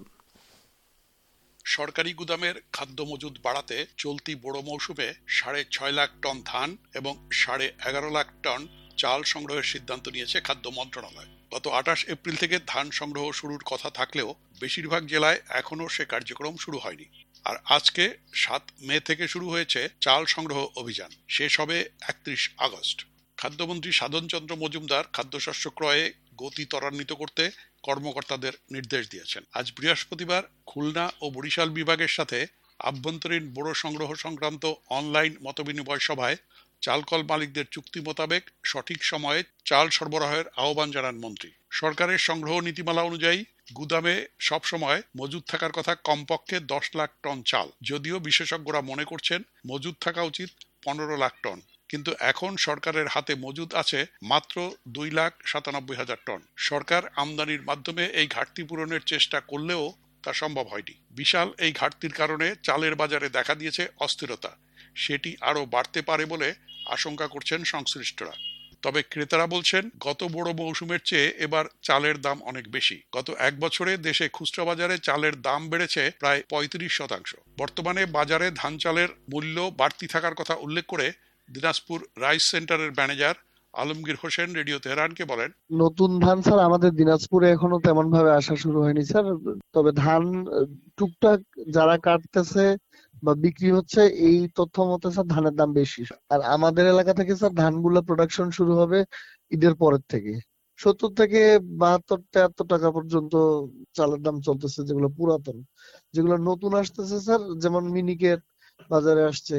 সরকারি গুদামের খাদ্য মজুদ বাড়াতে চলতি বড় মৌসুমে 6.5 লাখ টন ধান এবং 11.5 লাখ টন চাল সংগ্রহের সিদ্ধান্ত নিয়েছে খাদ্য মন্ত্রণালয়। গত 28 এপ্রিল থেকে ধান সংগ্রহ শুরুর কথা থাকলেও বেশিরভাগ জেলায় এখনও সে কার্যক্রম শুরু হয়নি। আর আজকে 7 মে থেকে শুরু হয়েছে চাল সংগ্রহ অভিযান, শেষ হবে 31 আগস্ট। খাদ্যমন্ত্রী সাধনচন্দ্র মজুমদার খাদ্যশস্য ক্রয়ে গতি ত্বরান্বিত করতে কর্মকর্তাদের নির্দেশ দিয়েছেন। আজ বৃহস্পতিবার খুলনা ও বরিশাল বিভাগের সাথে আভ্যন্তরীণ বোরো সংগ্রহ সংক্রান্ত অনলাইন মতবিনিময় সভায় চালকল মালিকদের চুক্তি মোতাবেক সঠিক সময়ে চাল সরবরাহের আহ্বান জানান মন্ত্রী। সরকারের সংগ্রহ নীতিমালা অনুযায়ী গুদামে সবসময় মজুদ থাকার কথা কমপক্ষে 10 লাখ টন চাল, যদিও বিশেষজ্ঞরা মনে করছেন মজুদ থাকা উচিত 15 লাখ টন। কিন্তু এখন সরকারের হাতে মজুদ আছে মাত্র 2,97,000 টন। সরকার আমদানির মাধ্যমে এই ঘাটতি পূরণের চেষ্টা করলেও তা সম্ভব হয়নি। বিশাল এই ঘাটতির কারণে চালের বাজারে দেখা দিয়েছে অস্থিরতা, সেটি আরও বাড়তে পারে বলে আশঙ্কা করছেন সংশ্লিষ্টরা। তবে ক্রেতারা বলছেন গত বড় মৌসুমের চেয়ে এবার চালের দাম অনেক বেশি। গত 1 বছরে দেশে খুচরা বাজারে চালের দাম বেড়েছে প্রায় 35%। বর্তমানে বাজারে ধান চালের মূল্য বাড়তি থাকার কথা উল্লেখ করে দিনাজপুর রাইস সেন্টারের ম্যানেজার আলমগীর হোসেন রেডিও তেহরানকে বলেন, নতুন ধান স্যার আমাদের দিনাজপুরে এখনো তেমন ভাবে আসা শুরু হয়নি স্যার। তবে ধান টুকটাক যারা কাটতেছে বা বিক্রি হচ্ছে এই তথ্য মতে স্যার ধানের দাম বেশি। আর আমাদের এলাকা থেকে স্যার ধানগুলো প্রোডাকশন শুরু হবে ঈদের পরের থেকে। 70 থেকে 72-73 টাকা পর্যন্ত চালের দাম চলতেছে, যেগুলো পুরাতন। যেগুলো নতুন আসতেছে স্যার, যেমন মিনিকেট বাজারে আসছে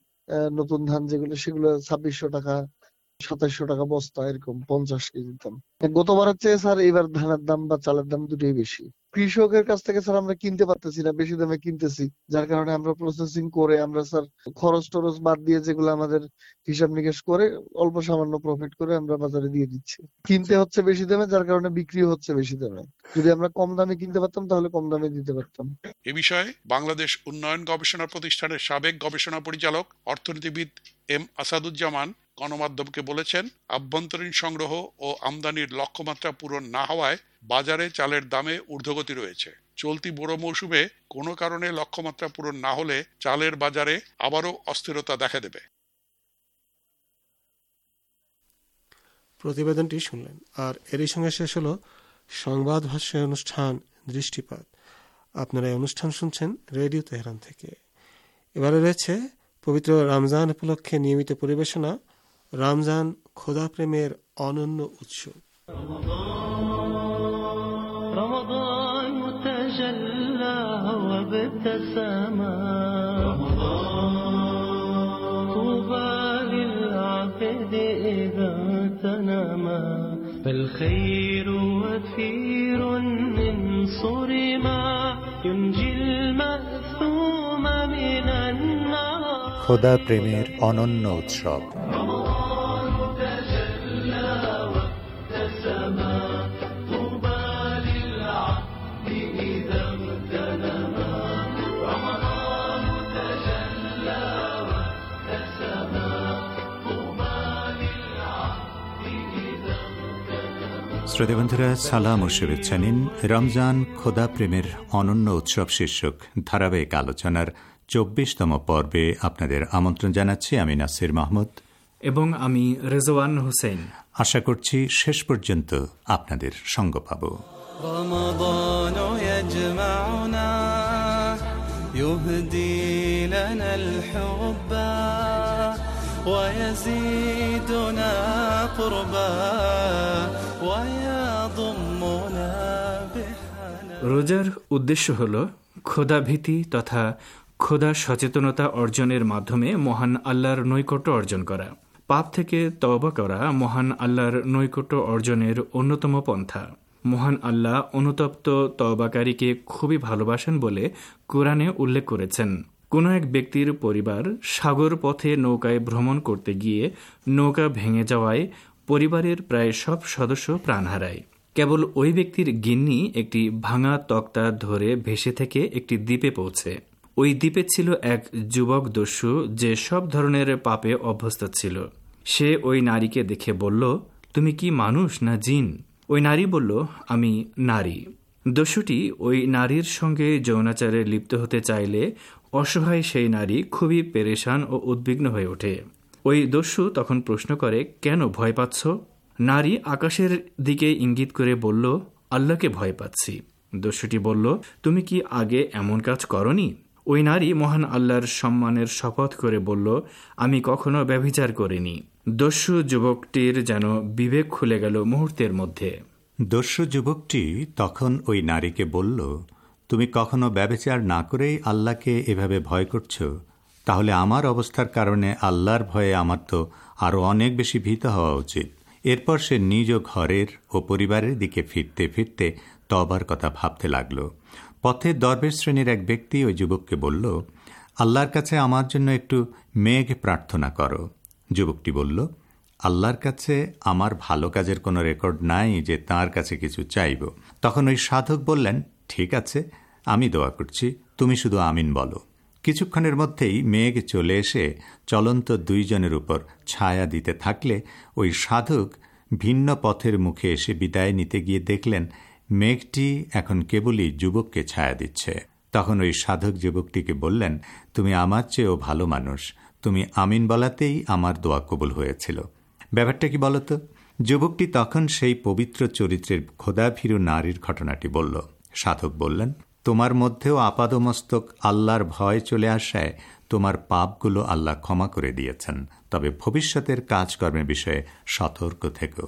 নতুন ধান যেগুলো, সেগুলো 2600 টাকা 2700 টাকা বস্তা, এরকম 50 কেজির দাম। গতবারের চেয়ে স্যার এবার ধানের দাম বা চালের দাম দুটোই বেশি। কৃষকের কাছ থেকে স্যার আমরা কিনতে পারতেছি না, বেশি দামে কিনতেছি, যার কারণে আমরা প্রসেসিং করে আমরা স্যার খরচ টরচ বাদ দিয়ে যেগুলো আমাদের হিসাব নিকাশ করে অল্প সামান্য প্রফিট করে আমরা বাজারে দিয়ে দিচ্ছি। কিনতে হচ্ছে বেশি দামে, যার কারণে বিক্রি হচ্ছে বেশি দামে। যদি আমরা কম দামে কিনতে পারতাম তাহলে কম দামে দিতে পারতাম। এ বিষয়ে বাংলাদেশ উন্নয়ন গবেষণা প্রতিষ্ঠানের সাবেক গবেষণা পরিচালক অর্থনীতিবিদ এম আসাদুজ্জামান গণমাধ্যমকে বলেছেন, আভ্যন্তরীণ সংগ্রহ ও আমদানির লক্ষ্যমাত্রা পূরণ না হওয়ায় বাজারে চালের দামে ঊর্ধ্বগতি রয়েছে। চলতি বড় মৌসুমে কোনো কারণে লক্ষ্যমাত্রা পূরণ না হলে চালের বাজারে আবারও অস্থিরতা দেখা দেবে। প্রতিবেদনটি শুনলেন। আর এরই সঙ্গে শেষ হলো সংবাদ ভাষ্য অনুষ্ঠান দৃষ্টিপাত। আপনারা এই অনুষ্ঠান শুনছেন রেডিও তেহরান থেকে। এবারে রয়েছে পবিত্র রমজান উপলক্ষে নিয়মিত পরিবেশনা রমজান খোদা প্রেমের অনন্য উৎস। رمضان تجلى وابتسم طوبى للعبد إذا تنام فالخير وفير من صرما ينجي المأثوم من النار খোদা প্রেমের অনন্য উৎসব। শ্রোতাবন্ধুরা, সালাম ও শুভেচ্ছা নিন। রমজান খোদা প্রেমের অনন্য উৎসব শীর্ষক ধারাবাহিক আলোচনার 24তম পর্বে আপনাদের আমন্ত্রণ জানাচ্ছি আমি নাসির মাহমুদ এবং আমি রেজওয়ান হোসেন। আশা করছি শেষ পর্যন্ত আপনাদের সঙ্গ পাব। رمضان يجمعنا يهدي لنا الحب ويزيدنا قربا ويضمنا بحنان। রোজার উদ্দেশ্য হল খোদা ভীতি তথা খোদা সচেতনতা অর্জনের মাধ্যমে মহান আল্লাহর নৈকট্য অর্জন করা। পাপ থেকে তওবা করা মহান আল্লাহর নৈকট্য অর্জনের অন্যতম পন্থা। মহান আল্লাহ অনুতপ্ত তওবাকারীকে খুবই ভালোবাসেন বলে কোরআনে উল্লেখ করেছেন। কোনো এক ব্যক্তির পরিবার সাগর পথে নৌকায় ভ্রমণ করতে গিয়ে নৌকা ভেঙে যাওয়ায় পরিবারের প্রায় সব সদস্য প্রাণ হারায়। কেবল ওই ব্যক্তির গিন্নি একটি ভাঙা তক্তা ধরে ভেসে থেকে একটি দ্বীপে পৌঁছে। ওই দ্বীপে ছিল এক যুবক দস্যু যে সব ধরনের পাপে অভ্যস্ত ছিল। সে ওই নারীকে দেখে বলল, তুমি কি মানুষ না জিন? ওই নারী বলল, আমি নারী। দস্যুটি ওই নারীর সঙ্গে যৌনাচারে লিপ্ত হতে চাইলে অসহায় সেই নারী খুবই পেরেশান ও উদ্বিগ্ন হয়ে ওঠে। ওই দস্যু তখন প্রশ্ন করে, কেন ভয় পাচ্ছ? নারী আকাশের দিকে ইঙ্গিত করে বলল, আল্লাহকে ভয় পাচ্ছি। দস্যুটি বলল, তুমি কি আগে এমন কাজ করনি? ওই নারী মহান আল্লাহর সম্মানের শপথ করে বলল, আমি কখনো ব্যভিচার করিনি। দস্যু যুবকটির যেন বিবেক খুলে গেল মুহূর্তের মধ্যে। দস্যু যুবকটি তখন ওই নারীকে বলল, তুমি কখনো ব্যভিচার না করেই আল্লাহকে এভাবে ভয় করছ? তাহলে আমার অবস্থার কারণে আল্লাহর ভয়ে আমার তো আরও অনেক বেশি ভীত হওয়া উচিত। এরপর সে নিজ ঘরের ও পরিবারের দিকে ফিরতে ফিরতে তওবার কথা ভাবতে লাগল। পথে দরবেশ শ্রেণীর এক ব্যক্তি ওই যুবককে বলল, আল্লাহর কাছে আমার জন্য একটু মেঘ প্রার্থনা করো। যুবকটি বলল, আল্লাহর কাছে আমার ভালো কাজের কোনো রেকর্ড নাই যে তাঁর কাছে কিছু চাইব। তখন ওই সাধক বললেন, ঠিক আছে, আমি দোয়া করছি, তুমি শুধু আমিন বলো। কিছুক্ষণের মধ্যেই মেঘ চলে এসে চলন্ত দুইজনের উপর ছায়া দিতে থাকলে ওই সাধক ভিন্ন পথের মুখে এসে বিদায় নিতে গিয়ে দেখলেন মেঘটি এখন কেবলই যুবককে ছায়া দিচ্ছে। তখন ওই সাধক যুবকটিকে বললেন, তুমি আমার চেয়েও ভালো মানুষ, তুমি আমিন বলাতেই আমার দোয়া কবুল হয়েছিল। ব্যাপারটা কি বলতো? যুবকটি তখন সেই পবিত্র চরিত্রের খোদাভীরু নারীর ঘটনাটি বলল। সাধক বললেন, তোমার মধ্যেও আপাদমস্তক আল্লাহর ভয় চলে আসায় তোমার পাপগুলো আল্লাহ ক্ষমা করে দিয়েছেন, তবে ভবিষ্যতের কাজকর্মের বিষয়ে সতর্ক থেকো।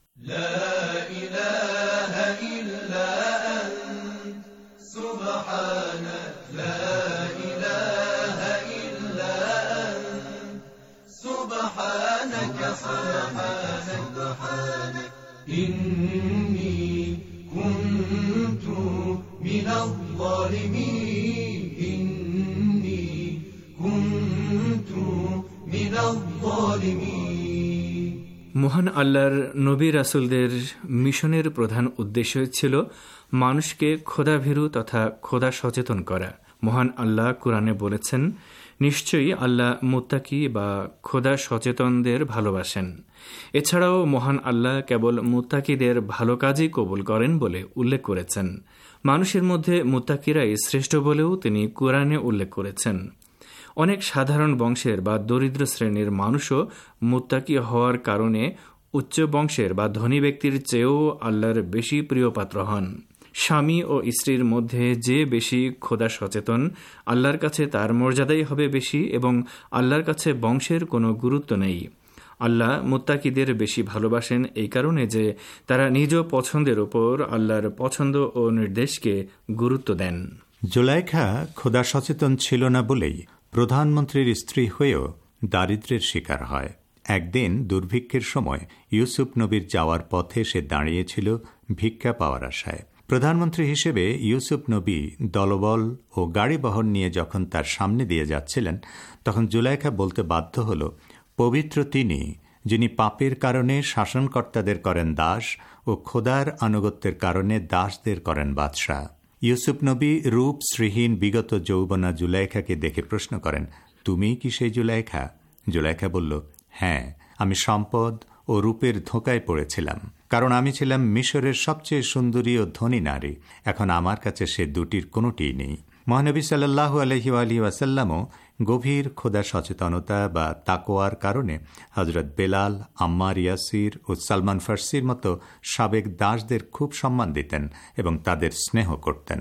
মহান আল্লাহর নবী রাসূলদের মিশনের প্রধান উদ্দেশ্য ছিল মানুষকে খোদাভীরু তথা খোদা সচেতন করা। মহান আল্লাহ কুরআনে বলেছেন, নিশ্চয়ই আল্লাহ মুত্তাকি বা খোদা সচেতনদের ভালোবাসেন। এছাড়াও মহান আল্লাহ কেবল মুত্তাকিদের ভালো কাজই কবুল করেন বলে উল্লেখ করেছেন। মানুষের মধ্যে মুত্তাকিরাই শ্রেষ্ঠ বলেও তিনি কুরআনে উল্লেখ করেছেন। অনেক সাধারণ বংশের বা দরিদ্র শ্রেণীর মানুষও মুত্তাকি হওয়ার কারণে উচ্চ বংশের বা ধনী ব্যক্তির চেয়েও আল্লাহর বেশি প্রিয়পাত্র হন। স্বামী ও স্ত্রীর মধ্যে যে বেশি খোদা সচেতন, আল্লাহর কাছে তার মর্যাদাই হবে বেশি এবং আল্লাহর কাছে বংশের কোনো গুরুত্ব নেই। আল্লাহ মুত্তাকিদের বেশি ভালোবাসেন এই কারণে যে তারা নিজ পছন্দের ওপর আল্লাহর পছন্দ ও নির্দেশকে গুরুত্ব দেন। জুলাইখা খোদা সচেতন ছিল না বলেই প্রধানমন্ত্রীর স্ত্রী হয়েও দারিদ্র্যের শিকার হয়। একদিন দুর্ভিক্ষের সময় ইউসুফ নবীর যাওয়ার পথে সে দাঁড়িয়েছিল ভিক্ষা পাওয়ার আশায়। প্রধানমন্ত্রী হিসেবে ইউসুফ নবী দলবল ও গাড়ি বহন নিয়ে যখন তার সামনে দিয়ে যাচ্ছিলেন, তখন জুলাইখা বলতে বাধ্য হল, পবিত্র তিনি যিনি পাপের কারণে শাসনকর্তাদের করেন দাস ও খোদার আনুগত্যের কারণে দাসদের করেন বাদশাহ। ইউসুফ নবী রূপ শ্রীহীন বিগত যৌবনা জুলাইখাকে দেখে প্রশ্ন করেন, তুমি কি সেই জুলাইখা? জুলাইখা বলল, হ্যাঁ, আমি সম্পদ ও রূপের ধোঁকায় পড়েছিলাম, কারণ আমি ছিলাম মিশরের সবচেয়ে সুন্দরী ও ধনী নারী। এখন আমার কাছে সে দুটির কোনোটিই নেই। মহানবী সাল্লাল্লাহু আলাইহি ওয়াসাল্লামও গভীর খোদা সচেতনতা বা তাকওয়ার কারণে হযরত বেলাল, আম্মার ইয়াসির ও সালমান ফার্সির মতো সাবেক দাসদের খুব সম্মান দিতেন এবং তাদের স্নেহ করতেন।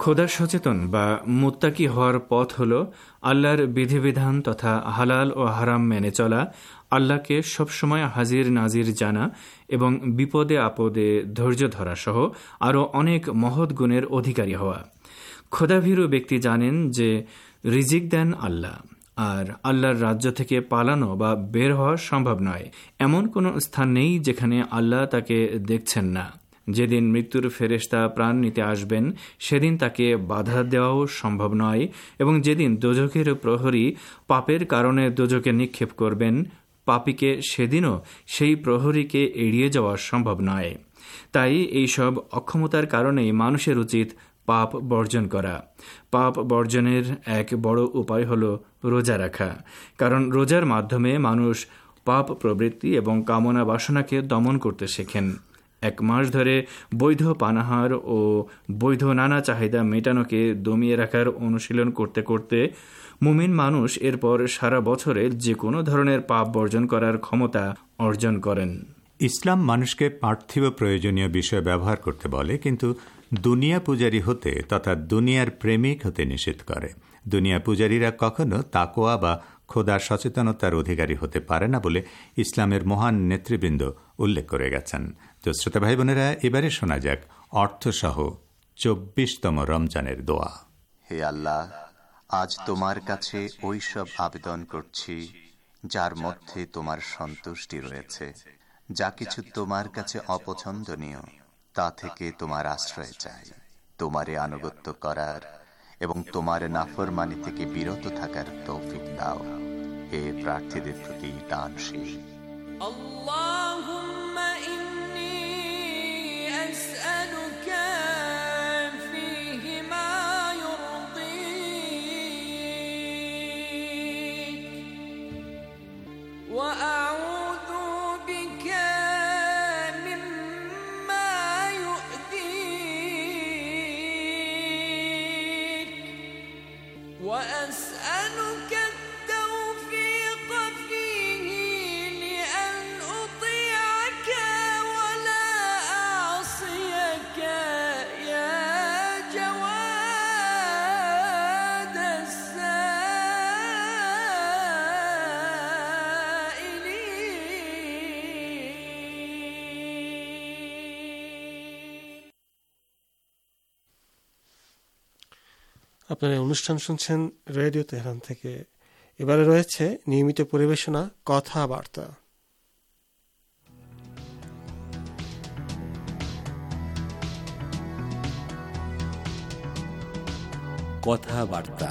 খোদা সচেতন বা মুত্তাকি হওয়ার পথ হল আল্লাহর বিধিবিধান তথা হালাল ও হারাম মেনে চলা, আল্লাহকে সবসময় হাজির নাজির জানা এবং বিপদে আপদে ধৈর্য ধরা সহ আরও অনেক মহৎ গুণের অধিকারী হওয়া। খোদাভীরু ব্যক্তি জানেন যে রিজিক দেন আল্লাহ, আর আল্লাহর রাজ্য থেকে পালানো বা বের হওয়া সম্ভব নয়। এমন কোনো স্থান নেই যেখানে আল্লাহ তাকে দেখছেন না। যেদিন মৃত্যুর ফেরেশতা প্রাণ নিতে আসবেন সেদিন তাকে বাধা দেওয়াও সম্ভব নয়, এবং যেদিন দোজখের প্রহরী পাপের কারণে দোজখে নিক্ষেপ করবেন, পাপীকে সেদিনও সেই প্রহরীকে এড়িয়ে যাওয়া সম্ভব নয়। তাই এইসব অক্ষমতার কারণেই মানুষের উচিত পাপ বর্জন করা। পাপ বর্জনের এক বড় উপায় হল রোজা রাখা, কারণ রোজার মাধ্যমে মানুষ পাপ প্রবৃত্তি এবং কামনা বাসনাকে দমন করতে শেখেন। 1 মাস ধরে বৈধ পানাহার ও বৈধ নানা চাহিদা মেটানোকে দমিয়ে রাখার অনুশীলন করতে করতে মুমিন মানুষ এরপর সারা বছরে যে কোনো ধরনের পাপ বর্জন করার ক্ষমতা অর্জন করেন। ইসলাম মানুষকে পার্থিব প্রয়োজনীয় বিষয় ব্যবহার করতে বলে, কিন্তু দুনিয়া পূজারী হতে তথা দুনিয়ার প্রেমিক হতে নিষেধ করে। দুনিয়া পূজারীরা কখনো তাকওয়া বা খোদার সচেতনতার অধিকারী হতে পারে না বলে ইসলামের মহান নেতৃবৃন্দ উল্লেখ করে গেছেন। তো শ্রোতা ভাই বোনেরা, এবারে শোনা যাক অর্থসহ 24তম রমজানের দোয়া। হে আল্লাহ, আজ তোমার কাছে ওই সব আবেদন করছি যার মধ্যে তোমার সন্তুষ্টি রয়েছে। যা কিছু তোমার কাছে অপছন্দনীয় তা থেকে তোমার আশ্রয় চাই। তোমারে আনুগত্য করার এবং তোমার নাফরমানি থেকে বিরত থাকার তৌফিক দাও। হে প্রার্থীদের প্রতি দানশীল। আল্লাহুম্মা ইন্নী আসআলুকা ফীহি মা ইউরদীক ওয়া আউযু বিকা মিম্মা ইউ'দীক ওয়া আসআলুকা التوفيق فيه لأن أطيعك ولا أعصيك يا جواد السائلين। আপনারা অনুষ্ঠান শুনছেন রেডিও তেহরান থেকে। এবারে রয়েছে নিয়মিত পরিবেশনা কথাবার্তা। কথাবার্তা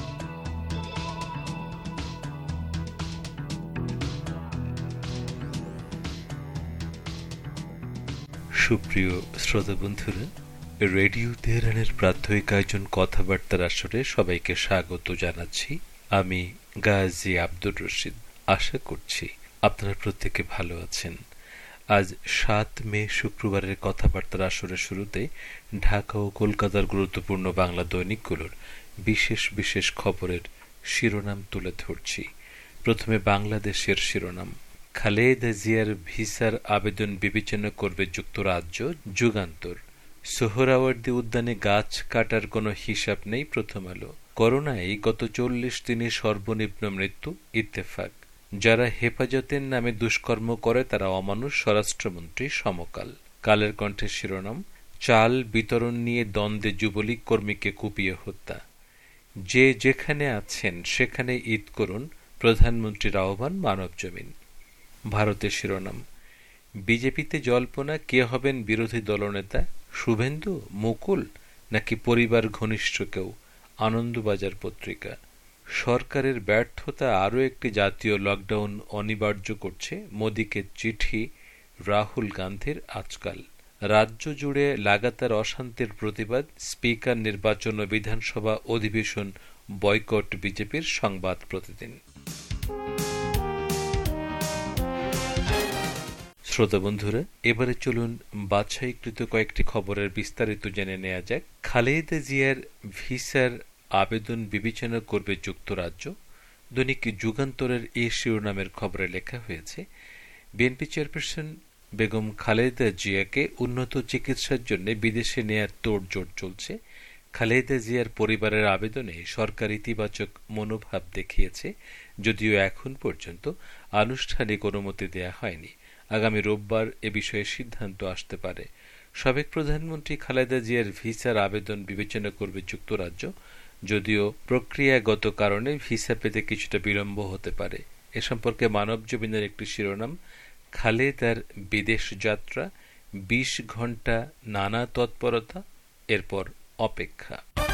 সুপ্রিয় শ্রোতা বন্ধুরা, রেডিও তেহরানের প্রাত্যহিক আয়োজন কথাবার্তার আসরে সবাইকে স্বাগত জানাচ্ছি। আমি গাজী আব্দুর রশিদ। আশা করছি আপনারা প্রত্যেকে ভালো আছেন। আজ 7 মে শুক্রবারের কথাবার্তার আসরের শুরুতে ঢাকা ও কলকাতার গুরুত্বপূর্ণ বাংলা দৈনিকগুলোর বিশেষ বিশেষ খবরের শিরোনাম তুলে ধরছি। প্রথমে বাংলাদেশের শিরোনাম। খালেদা জিয়ার ভিসার আবেদন বিবেচনা করবে যুক্তরাজ্য। যুগান্তর। সোহরাওয়ার্দী উদ্যানে গাছ কাটার কোনো হিসাব নেই। প্রথম আলো। করোনায় গত 40 দিনে সর্বনিম্ন মৃত্যু। ইত্তেফাক। যারা হেফাজতের নামে দুষ্কর্ম করে তারা অমানুষ। স্বরাষ্ট্রমন্ত্রী সমকাল। কালের কণ্ঠের শিরোনাম। চাল বিতরণ নিয়ে দ্বন্দ্বে যুবলীগ কর্মীকে কুপিয়ে হত্যা। যে যেখানে আছেন সেখানে ঈদ করুন, প্রধানমন্ত্রীর আহ্বান। মানব জমিন। ভারতের শিরোনাম। বিজেপিতে জল্পনা, কে হবেন বিরোধী দলনেতা, শুভেন্দু, মুকুল নাকি পরিবার ঘনিষ্ঠ কেউ। আনন্দবাজার পত্রিকা। সরকারের ব্যর্থতা আরও একটি জাতীয় লকডাউন অনিবার্য করছে, মোদীকে চিঠি রাহুল গান্ধীর আজকাল। রাজ্য জুড়ে লাগাতার অশান্তির প্রতিবাদ, স্পিকার নির্বাচন ও বিধানসভা অধিবেশন বয়কট বিজেপির। সংবাদ প্রতিদিন। শ্রোতা বন্ধুরা, এবারে চলুন বাছাইকৃত কয়েকটি খবরের বিস্তারিত জেনে নেওয়া যাক। খালেদা জিয়ার ভিসার আবেদন বিবেচনা করবে যুক্তরাজ্য। দৈনিক যুগান্তরের এই শিরোনামের খবরে লেখা হয়েছে, বিএনপি চেয়ারপারসন বেগম খালেদা জিয়াকে উন্নত চিকিৎসার জন্য বিদেশে নেয়ার তোড়জোড় চলছে। খালেদা জিয়ার পরিবারের আবেদনে সরকার ইতিবাচক মনোভাব দেখিয়েছে, যদিও এখন পর্যন্ত আনুষ্ঠানিক অনুমতি দেয়া হয়নি। আগামী রোববার এ বিষয়ে সিদ্ধান্ত আসতে পারে। সাবেক প্রধানমন্ত্রী খালেদা জিয়ার ভিসার আবেদন বিবেচনা করবে যুক্তরাজ্য, যদিও প্রক্রিয়াগত কারণে ভিসা পেতে কিছুটা বিলম্ব হতে পারে। এ সম্পর্কে মানবজমিনের একটি শিরোনাম, খালেদার বিদেশ যাত্রা 20 ঘণ্টা নানা তৎপরতা, এরপর অপেক্ষা।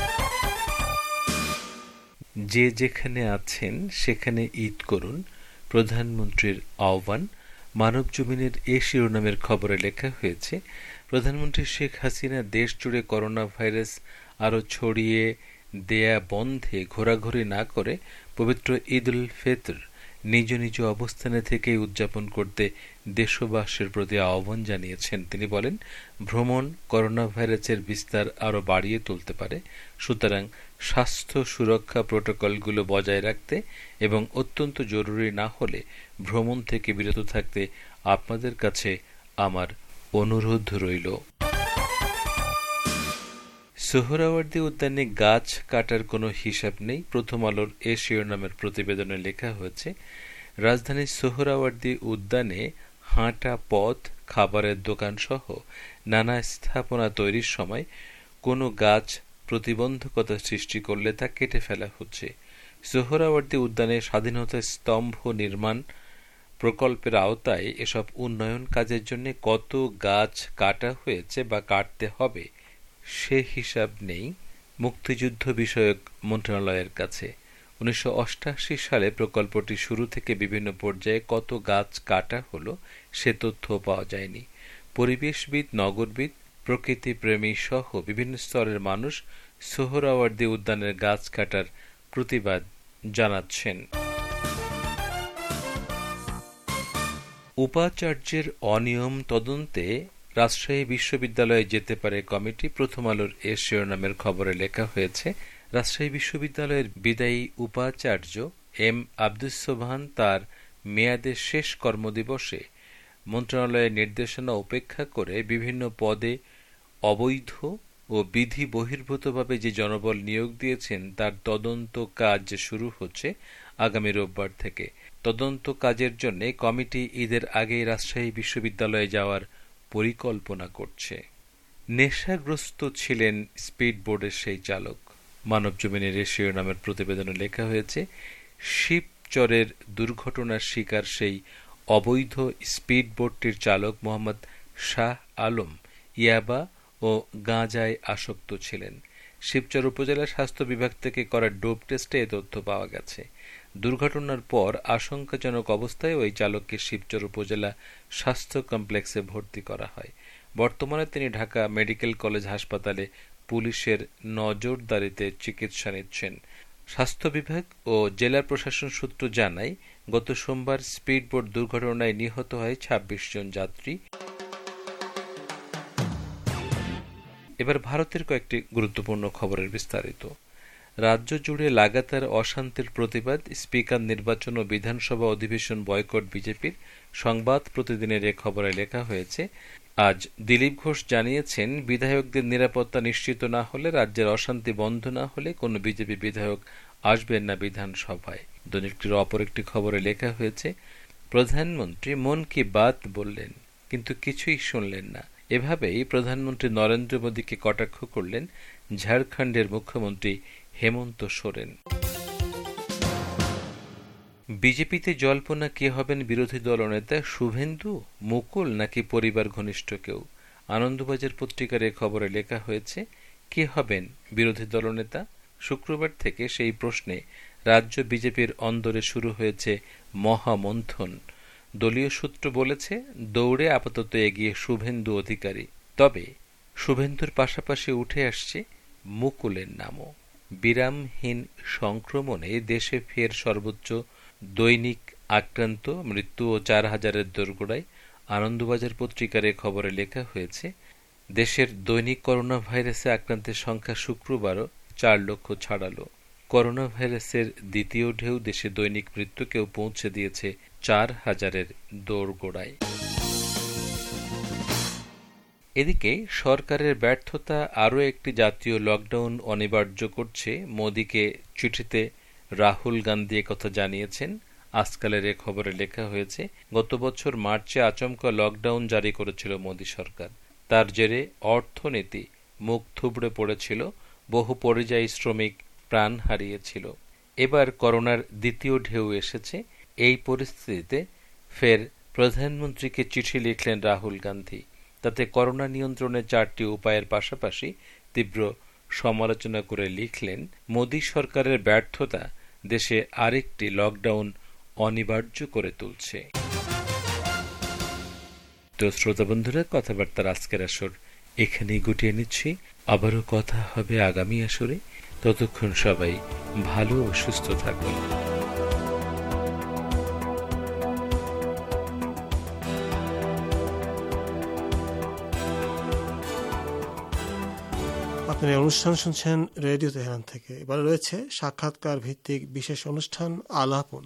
যে যেখানে আছেন সেখানে ঈদ করুন, প্রধানমন্ত্রীর আহ্বান। মানবজমিনের এ শিরোনামের খবরে লেখা হয়েছে, প্রধানমন্ত্রী শেখ হাসিনা দেশ জুড়ে করোনা ভাইরাস আরও ছড়িয়ে দেয়া বন্ধে ঘোরাঘুরি না করে পবিত্র ঈদ উল ফিতর নিজ নিজ অবস্থানে থেকেই উদযাপন করতে দেশবাসীর প্রতি আহ্বান জানিয়েছেন। তিনি বলেন, ভ্রমণ করোনা ভাইরাসের বিস্তার আরও বাড়িয়ে তুলতে পারে, সুতরাং স্বাস্থ্য সুরক্ষা প্রোটোকলগুলো বজায় রাখতে এবং অত্যন্ত জরুরি না হলে ভ্রমণ থেকে বিরত থাকতে আপনাদের কাছে আমার অনুরোধ রইল। সোহরাওয়ার্দী উদ্যানে গাছ কাটার কোনো হিসাব নেই, প্রথম আলোর এ শিরোনামের প্রতিবেদনে লেখা হয়েছে, রাজধানীর সোহরাওয়ার্দী উদ্যানে হাঁটা পথ, খাবারের দোকান সহ নানা স্থাপনা তৈরির সময় কোনো গাছ প্রতিবন্ধকতা সৃষ্টি করলে তা কেটে ফেলা হচ্ছে। সোহরাওয়ার্দী উদ্যানে স্বাধীনতা স্তম্ভ নির্মাণ প্রকল্পের আওতায় এসব উন্নয়ন কাজের জন্য কত গাছ কাটা হয়েছে বা কাটতে হবে সে হিসাব নেই মুক্তিযুদ্ধ বিষয়ক মন্ত্রণালয়ের কাছে। 1988 সালে প্রকল্পটি শুরু থেকে বিভিন্ন পর্যায়ে কত গাছ কাটা হলো সে তথ্য পাওয়া যায়নি। পরিবেশবিদ, নগরবিদ, প্রকৃতিপ্রেমী সহ বিভিন্ন স্তরের মানুষ সোহরাওয়ার্দী উদ্যানের গাছ কাটার প্রতিবাদ জানাচ্ছেন। উপাচার্যের অনিয়ম তদন্তে রাজশাহী বিশ্ববিদ্যালয়ে যেতে পারে কমিটি, প্রথম আলোর এ শিরোনামের খবরে লেখা হয়েছে, রাজশাহী বিশ্ববিদ্যালয়ের বিদায়ী উপাচার্য এম আব্দুস সোবহান তার মেয়াদের শেষ কর্মদিবসে মন্ত্রণালয়ের নির্দেশনা উপেক্ষা করে বিভিন্ন পদে অবৈধ ও বিধি বহির্ভূতভাবে যে জনবল নিয়োগ দিয়েছেন তার তদন্ত কাজ শুরু হচ্ছে আগামী রোববার থেকে। তদন্ত কাজের জন্য কমিটি ঈদের আগেই রাজশাহী বিশ্ববিদ্যালয়ে যাওয়ার পরিকল্পনা করছে। নেশাগ্রস্ত ছিলেন স্পিড বোর্ডের সেই চালক, মানবজমিনের এ শিরোনামের প্রতিবেদনে লেখা হয়েছে, শিবচরের দুর্ঘটনার শিকার সেই অবৈধ স্পিড বোটটির চালক মোহাম্মদ শাহ আলম ইয়াবা ও গাঁজায় আসক্ত ছিলেন। শিবচর উপজেলা স্বাস্থ্য বিভাগ থেকে করা ডোপ টেস্টে এ তথ্য পাওয়া গেছে। দুর্ঘটনার পর আশঙ্কাজনক অবস্থায় ওই চালককে শিবচর উপজেলা স্বাস্থ্য কমপ্লেক্সে ভর্তি করা হয়। বর্তমানে তিনি ঢাকা মেডিকেল কলেজ হাসপাতালে পুলিশের নজরদারিতে চিকিৎসা নিচ্ছেন। স্বাস্থ্য বিভাগ ও জেলা প্রশাসন সূত্র জানায়, গত সোমবার স্পিডবোট দুর্ঘটনায় নিহত হয় 26 জন যাত্রী। এবার ভারতের কয়েকটি গুরুত্বপূর্ণ খবরের বিস্তারিত। রাজ্য জুড়ে লাগাতার অশান্তির প্রতিবাদ, স্পিকার নির্বাচন ও বিধানসভা অধিবেশন বয়কট বিজেপির, সংবাদ প্রতিদিনের এ খবরে লেখা হয়েছে। আজ দিলীপ ঘোষ জানিয়েছেন, বিধায়কদের নিরাপত্তা নিশ্চিত না হলে, রাজ্যের অশান্তি বন্ধ না হলে কোনো বিজেপি বিধায়ক আসবেন না বিধানসভায়। দৈনিকটির অপর একটি খবরে লেখা হয়েছে, প্রধানমন্ত্রী মন কি বাত বললেন কিন্তু কিছুই শুনলেন না। এভাবেই প্রধানমন্ত্রী নরেন্দ্র মোদীকে কটাক্ষ করলেন ঝাড়খণ্ডের মুখ্যমন্ত্রী হেমন্ত সোরেন। বিজেপিতে জল্পনা কে হবেন বিরোধী দলনেতা, শুভেন্দু, মুকুল নাকি পরিবার ঘনিষ্ঠ কেউ? আনন্দবাজার পত্রিকার এ খবরে লেখা হয়েছে, কে হবেন বিরোধী দলনেতা? শুক্রবার থেকে সেই প্রশ্নে রাজ্য বিজেপির অন্দরে শুরু হয়েছে মহামন্থন। দলীয় সূত্র বলেছে, দৌড়ে আপাতত এগিয়ে শুভেন্দু অধিকারী, তবে শুভেন্দুর পাশাপাশি উঠে আসছে মুকুলের নামও। বিরামহীন সংক্রমণে দেশে ফের সর্বোচ্চ দৈনিক আক্রান্ত, মৃত্যু ও 4000-এর দোরগোড়ায়। আনন্দবাজার পত্রিকার এ খবরে লেখা হয়েছে, দেশের দৈনিক করোনা ভাইরাসে আক্রান্তের সংখ্যা শুক্রবারও 4 লক্ষ ছাড়ালো। করোনা ভাইরাসের দ্বিতীয় ঢেউ দেশে দৈনিক মৃত্যুকেও পৌঁছে দিয়েছে 4000-এর দোরগোড়ায়। এদিকে সরকারের ব্যর্থতা আরও একটি জাতীয় লকডাউন অনিবার্য করছে। মোদিকে চিঠিতে রাহুল গান্ধী কথা জানিয়েছেন। আজকালের এ খবরে লেখা হয়েছে, গত বছর মার্চে আচমকা লকডাউন জারি করেছিল মোদি সরকার। তার জেরে অর্থনীতি মুখ থুবড়ে পড়েছিল, বহু পরিযায়ী শ্রমিক প্রাণ হারিয়েছিল। এবার করোনার দ্বিতীয় ঢেউ এসেছে। এই পরিস্থিতিতে ফের প্রধানমন্ত্রীকে চিঠি লিখলেন রাহুল গান্ধী। তাতে করোনা নিয়ন্ত্রণের 4টি উপায়ের পাশাপাশি তীব্র সমালোচনা করে লিখলেন, মোদি সরকারের ব্যর্থতা দেশে আরেকটি লকডাউন অনিবার্য করে তুলছে। তো শ্রোতা বন্ধুরা, কথাবার্তার আজকের আসর এখানেই গুটিয়ে নিচ্ছি। আবারও কথা হবে আগামী আসরে। ততক্ষণ সবাই ভালো ও সুস্থ থাকুন। আপনারা এই অনুষ্ঠান শুনছেন রেডিও তেহরান থেকে। এবার রয়েছে সাক্ষাৎকার ভিত্তিক বিশেষ অনুষ্ঠান আলাপন।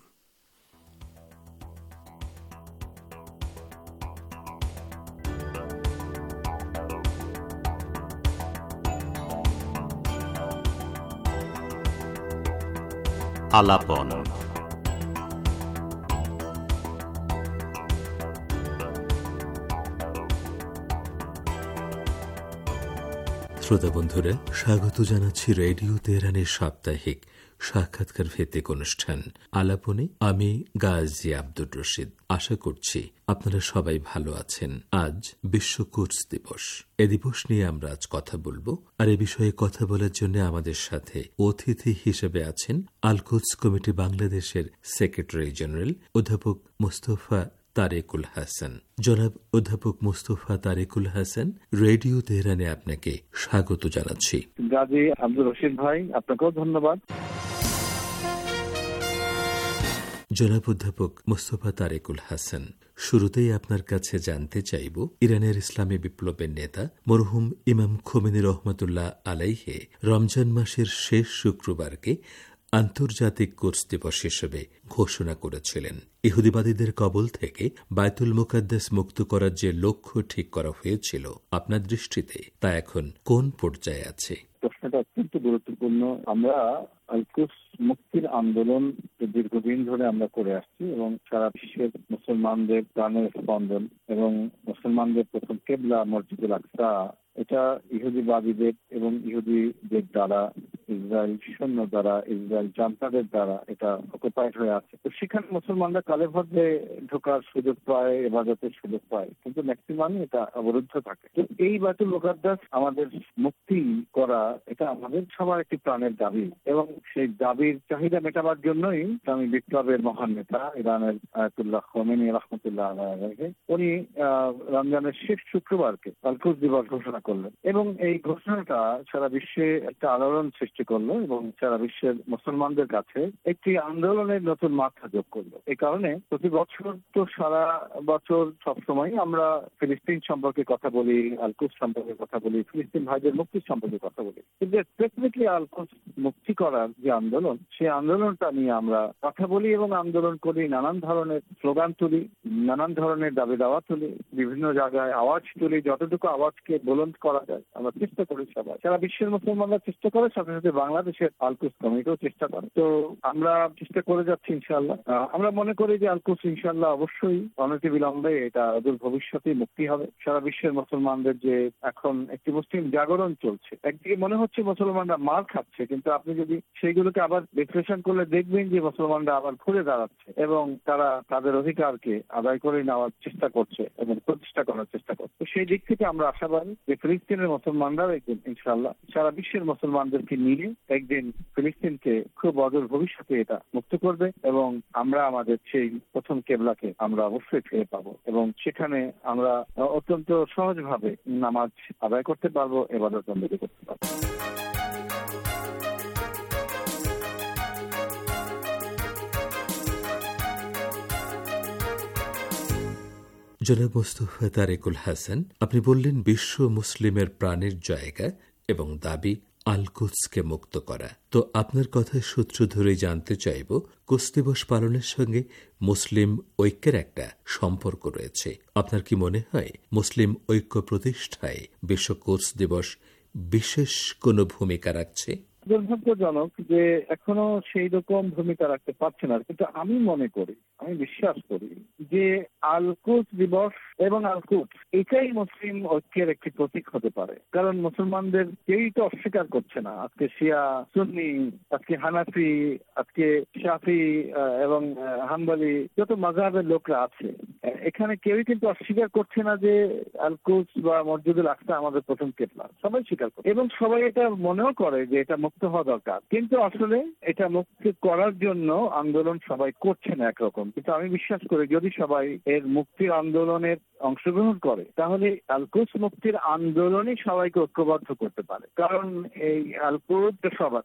আলাপন। শ্রোতা বন্ধুরা, স্বাগত জানাচ্ছি রেডিও তেহরানের সাপ্তাহিক সাক্ষাৎকার ভিত্তিক অনুষ্ঠান আলাপনে। আমি গাজী আব্দুর রশিদ। আশা করছি আপনারা সবাই ভালো আছেন। আজ বিশ্ব কোটস দিবস। এ দিবস নিয়ে আমরা আজ কথা বলবো। আর এ বিষয়ে কথা বলার জন্য আমাদের সাথে অতিথি হিসেবে আছেন আল কোটস কমিটি বাংলাদেশের সেক্রেটারি জেনারেল অধ্যাপক মুস্তফা তারেকুল হাসান। জনাব অধ্যাপক মুস্তফা তারেকুল হাসান, রেডিও তেহরানে আপনাকে স্বাগত জানাচ্ছি। গাজী আব্দুর রশিদ ভাই, আপনাকেও ধন্যবাদ। জনাব অধ্যাপক মুস্তফা তারেকুল হাসান, শুরুতেই আপনার কাছে জানতে চাইব, ইরানের ইসলামী বিপ্লবের নেতা মরহুম ইমাম খোমেনি রহমতুল্লাহ আলাইহে রমজান মাসের শেষ শুক্রবারকে আন্তর্জাতিক কোটস দিবস হিসেবে ঘোষণা করেছিলেন। ইহুদিবাদীদের কবল থেকে বায়তুল মুকাদ্দাস মুক্ত করার যে লক্ষ্য ঠিক করা হয়েছিল, আপনার দৃষ্টিতে তা এখন কোন পর্যায়ে আছে? প্রশ্নটা অত্যন্ত গুরুত্বপূর্ণ। আমরা আল কুদস মুক্তির আন্দোলন দীর্ঘদিন ধরে আমরা করে আসছি এবং সারা বিশ্বের মুসলমানদের প্রাণের স্পন্দন এবং মুসলমানদের প্রথম কেবলা মসজিদুল আকসা, এটা ইহুদিবাদীদের এবং ইহুদিদের দ্বারা, ইসরায়েল সৈন্য দ্বারা, ইসরায়েল জান্তাদের দ্বারা এটা অকুপাইড হয়ে আছে। তো সেখানে মুসলমানরা কালেভদ্রে ঢোকার সুযোগ পায়, ইবাদতের সুযোগ পায়, কিন্তু ম্যাক্সিমামই এটা অবরুদ্ধ থাকে। তো এই বায়তুল মুকাদ্দাস আমাদের মুক্তি করা, এটা আমাদের সবার একটি প্রাণের দাবি এবং সেই দাবির চাহিদা মেটাবার জন্যই ইসলামী বিপ্লবের মহান নেতা ইরানের আয়াতুল্লাহ খোমেনি রাহমাতুল্লাহ আলাইহি উনি রমজানের শেষ শুক্রবারকে আল কুদস দিবস ঘোষণা করলেন এবং এই ঘোষণাটা সারা বিশ্বে একটা আলোড়ন সৃষ্টি করলো এবং সারা বিশ্বের মুসলমানদের কাছে একটি আন্দোলনের নতুন মাত্রা যোগ করলো। এই কারণে প্রতি বছর তো সারা বছর সবসময় আমরা ফিলিস্তিন সম্পর্কে কথা বলি, আল কুদস সম্পর্কে কথা বলি, ফিলিস্তিন ভাইদের মুক্তির সম্পর্কে কথা বলি, কিন্তু স্পেসিফিকলি আল কুদস মুক্তি করার যে আন্দোলন, সেই আন্দোলনটা নিয়ে আমরা কথা বলি এবং আন্দোলন করি, নানান ধরনের স্লোগান তুলি, নানান ধরনের দাবি দাওয়া তুলি, বিভিন্ন জায়গায় আওয়াজ তুলি, যতটুকু আওয়াজকে বুলন্দ করা যায় আমরা চেষ্টা করি। সবাই সারা বিশ্বের মুসলমানরা চেষ্টা করে, সাথে সাথে বাংলাদেশের আল কুদস কমিটিও চেষ্টা করে। তো আমরা চেষ্টা করে যাচ্ছি ইনশাআল্লাহ। আমরা মনে করি যে আল কুদস ইনশাআল্লাহ অবশ্যই অনতি বিলম্বে এটা অদূর ভবিষ্যতে মুক্তি হবে। সারা বিশ্বের মুসলমানদের যে এখন একটি মুসলিম জাগরণ চলছে, একদিকে মনে হচ্ছে মুসলমানরা মার খাচ্ছে, কিন্তু আপনি যদি সেইগুলোকে আবার বিশ্লেষণ করলে দেখবেন যে মুসলমানরা আবার ঘুরে দাঁড়াচ্ছে এবং তারা তাদের অধিকারকে আদায় করে নেওয়ার চেষ্টা করছে এবং প্রতিষ্ঠা করার চেষ্টা করছে। সেই দিক থেকে আমরা আশাবাদী যে ফিলিস্তিনের মুসলমানরাও একদিন ইনশাআল্লাহ সারা বিশ্বের মুসলমানদেরকে নিয়ে একদিন ফিলিস্তিনকে খুব অদূর ভবিষ্যতে এটা মুক্ত করবে এবং আমরা আমাদের সেই প্রথম কেবলাকে আমরা অবশ্যই ফিরে পাবো এবং সেখানে আমরা অত্যন্ত সহজভাবে নামাজ আদায় করতে পারবো, ইবাদত বন্দেগী করতে পারবো। জনাব মুস্তফা তারেকুল হাসান, আপনি বললেন বিশ্ব মুসলিমের প্রাণের জায়গা এবং দাবি আল কুদসকে মুক্ত করা। তো আপনার কথায় সূত্র ধরে জানতে চাইব, কুদস দিবস পালনের সঙ্গে মুসলিম ঐক্যের একটা সম্পর্ক রয়েছে। আপনার কি মনে হয় মুসলিম ঐক্য প্রতিষ্ঠায় বিশ্ব কুদস দিবস বিশেষ কোনো ভূমিকা রাখছে? দুর্ভাগ্যজনক যে এখনো সেই রকম ভূমিকা রাখতে পারছে না, কিন্তু আমি মনে করি, আমি বিশ্বাস করি যে আল কুদস দিবস এবং আল কুদস এটাই মুসলিম ঐক্যের একটি প্রতীক হতে পারে। কারণ মুসলমানদের কেউই তো অস্বীকার করছে না, আজকে শিয়া, সুন্নি, আজকে হানাফি, আজকে শাফি এবং হাম্বলি, যত মাযহাবের লোকরা আছে এখানে কেউই কিন্তু অস্বীকার করছে না যে আল কুদস বা মসজিদুল আকসা আমাদের প্রথম কিবলা। সবাই স্বীকার করে এবং সবাই এটা মনেও করে যে এটা মুক্ত হওয়া দরকার। কিন্তু আসলে এটা মুক্ত করার জন্য আন্দোলন সবাই করছে না একরকম। কিন্তু আমি বিশ্বাস করি যদি সবাই এর মুক্তির আন্দোলনের অংশগ্রহণ করে তাহলে আল কুদস মুক্তির আন্দোলনই সবাইকে ঐক্যবদ্ধ করতে পারে। কারণ এই আল কুদস সবার।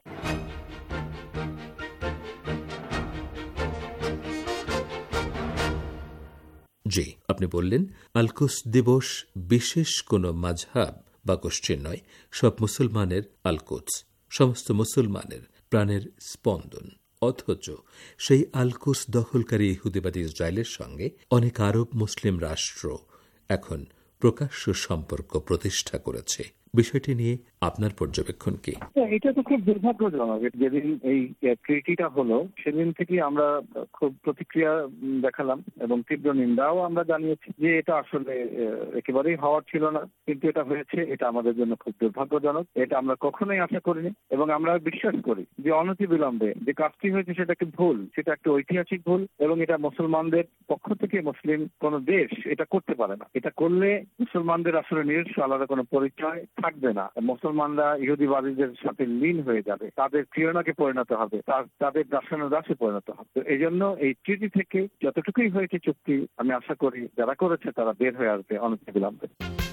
জি, আপনি বললেন আল কুদস দিবস বিশেষ কোনো মাযহাব বা গোষ্ঠীর নয়, সব মুসলমানের আল কুদস, সমস্ত মুসলমানের প্রাণের স্পন্দন। অথচ সেই আল কুদস দখলকারী ইহুদিবাদী ইসরায়েলের সঙ্গে অনেক আরব মুসলিম রাষ্ট্র এখন প্রকাশ্য সম্পর্ক প্রতিষ্ঠা করেছে। বিষয়টি নিয়ে আপনার পর্যবেক্ষণ কি? এটা তো খুব দুর্ভাগ্যজনক। যেদিন এই ট্রিটিটা হলো সেদিন থেকে আমরা খুব প্রতিক্রিয়া দেখালাম এবং তীব্র নিন্দাও আমরা জানিয়েছি যে এটা আসলে একেবারেই হওয়ার ছিল না, কিন্তু এটা হয়েছে। এটা আমাদের জন্য খুব দুর্ভাগ্যজনক। এটা আমরা কখনোই আশা করিনি এবং আমরা বিশ্বাস করি যে অনতিবিলম্বে যে কাজটি হয়েছে সেটা একটা ভুল, সেটা একটা ঐতিহাসিক ভুল এবং এটা মুসলমানদের পক্ষ থেকে মুসলিম কোন দেশ এটা করতে পারে না। এটা করলে মুসলমানদের আসলে নিজস্ব আলাদা কোনো পরিচয় থাকবে না। মুসলমানরা ইহুদিবাদীদের সাথে লীন হয়ে যাবে, তাদের প্রিয়নাকে পরিণত হবে, তাদের দাসে পরিণত হবে। এই জন্য এই ট্রিটি থেকে যতটুকুই হয়েছে চুক্তি, আমি আশা করি যারা করেছে তারা বের হয়ে আসবে অনতিবিলম্বে।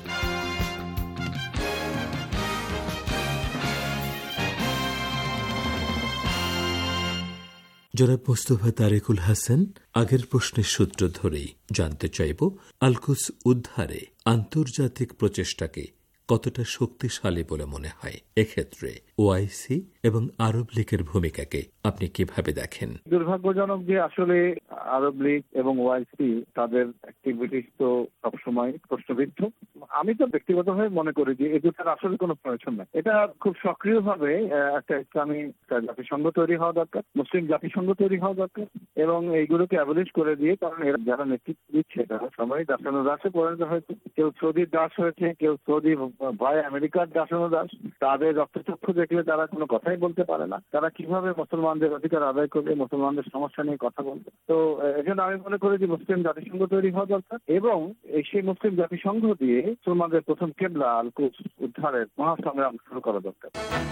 জনাব মোস্তফা তারেকুল হাসান, আগের প্রশ্নের সূত্র ধরেই জানতে চাইব, আল কুদস উদ্ধারে আন্তর্জাতিক প্রচেষ্টাকে কতটা শক্তিশালী বলে মনে হয়? এক্ষেত্রে ওআইসি এবং আরব লীগের ভূমিকাকে আপনি কিভাবে দেখেন? দুর্ভাগ্যজনক যে আসলে আরব লীগ এবং ওআইসি তাদের অ্যাক্টিভিটিস তো সবসময় প্রশ্নবিদ্ধ। আমি তো ব্যক্তিগতভাবে মনে করি যে এই দুটার আসলে কোনো প্রয়োজন নেই। এটা খুব সক্রিয়ভাবে একটা ইসলামী জাতিসংঘ তৈরি হওয়া দরকার, মুসলিম জাতিসংঘ তৈরি হওয়া দরকার এবং এইগুলোকে অ্যাবলিশ করে দিয়ে, কারণ এরা যারা নেতৃত্ব দিচ্ছে তারা সবাই দাসে পরিণত হয়েছে। কেউ সৌদির দাস হয়েছে, কেউ সৌদি ভয় আমেরিকার দাস। তাদের রক্তচক্ষু দেখলে তারা কোনো কথাই বলতে পারে না। তারা কিভাবে মুসলমানদের অধিকার আদায় করবে, মুসলমানদের সমস্যা নিয়ে কথা বলবে? তো এজন্য আমি মনে করি যে মুসলিম জাতিসংঘ তৈরি হওয়া দরকার এবং সেই মুসলিম জাতিসংঘ দিয়ে মুসলমানদের প্রথম কিবলা আল কুদস উদ্ধারের মহাসংগ্রাম শুরু করা দরকার।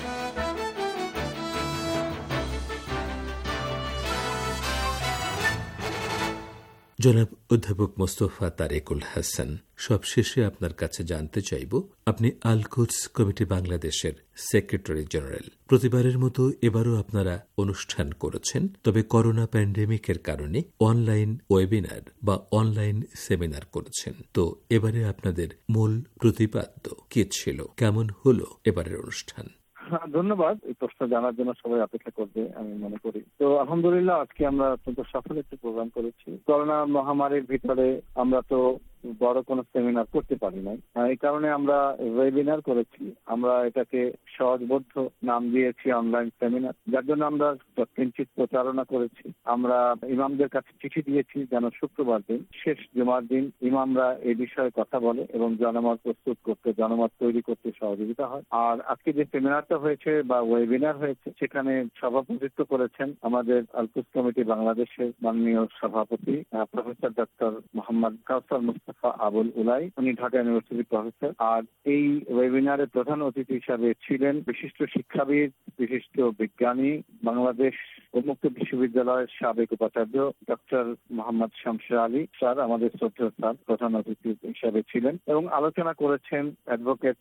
জনাব অধ্যাপক মোস্তফা তারেকুল হাসান, সবশেষে আপনার কাছে জানতে চাইব, আপনি আল কুদস কমিটি বাংলাদেশের সেক্রেটারি জেনারেল। প্রতিবারের মতো এবারও আপনারা অনুষ্ঠান করেছেন, তবে করোনা প্যান্ডেমিকের কারণে অনলাইন ওয়েবিনার বা অনলাইন সেমিনার করেছেন। তো এবারে আপনাদের মূল প্রতিপাদ্য কি ছিল? কেমন হলো এবারের অনুষ্ঠান? ধন্যবাদ। এই প্রশ্ন জানার জন্য সবাই অপেক্ষা করবে আমি মনে করি। তো আলহামদুলিল্লাহ আজকে আমরা অত্যন্ত সফল একটি প্রোগ্রাম করেছি। করোনা মহামারীর ভিতরে আমরা তো বড় কোনো সেমিনার করতে পারি নাই, এই কারণে আমরা ওয়েবিনার করেছি। আমরা এটাকে সহজবোধ্য নাম দিয়েছি অনলাইন সেমিনার, যার জন্য আমরা কিঞ্চিত প্রচারণা করেছি। আমরা ইমামদের কাছে চিঠি দিয়েছি যেন শুক্রবার দিন, শেষ জুমার দিন ইমামরা এই বিষয়ে কথা বলে এবং জনমত প্রস্তুত করতে, জনমত তৈরি করতে সহযোগিতা হয়। আর আজকে যে সেমিনারটা হয়েছে বা ওয়েবিনার হয়েছে সেখানে সভাপতিত্ব করেছেন আমাদের আল কুদস কমিটি বাংলাদেশের মাননীয় সভাপতি প্রফেসর ডক্টর মোহাম্মদ কাউসার মুস্তাফা আবুল উলাই, উনি ঢাকা ইউনিভার্সিটির প্রফেসর। আর এই ওয়েবিনারে প্রধান অতিথি হিসাবে ছিলেন বিশিষ্ট শিক্ষাবিদ, বিশিষ্ট বিজ্ঞানী, বাংলাদেশ উন্মুক্ত বিশ্ববিদ্যালয়ের সাবেক উপাচার্য ডক্টর মোহাম্মদ শামসুর আলী স্যার, আমাদের শ্রদ্ধেয় স্যার প্রধান অতিথি হিসাবে ছিলেন এবং আলোচনা করেছেন অ্যাডভোকেট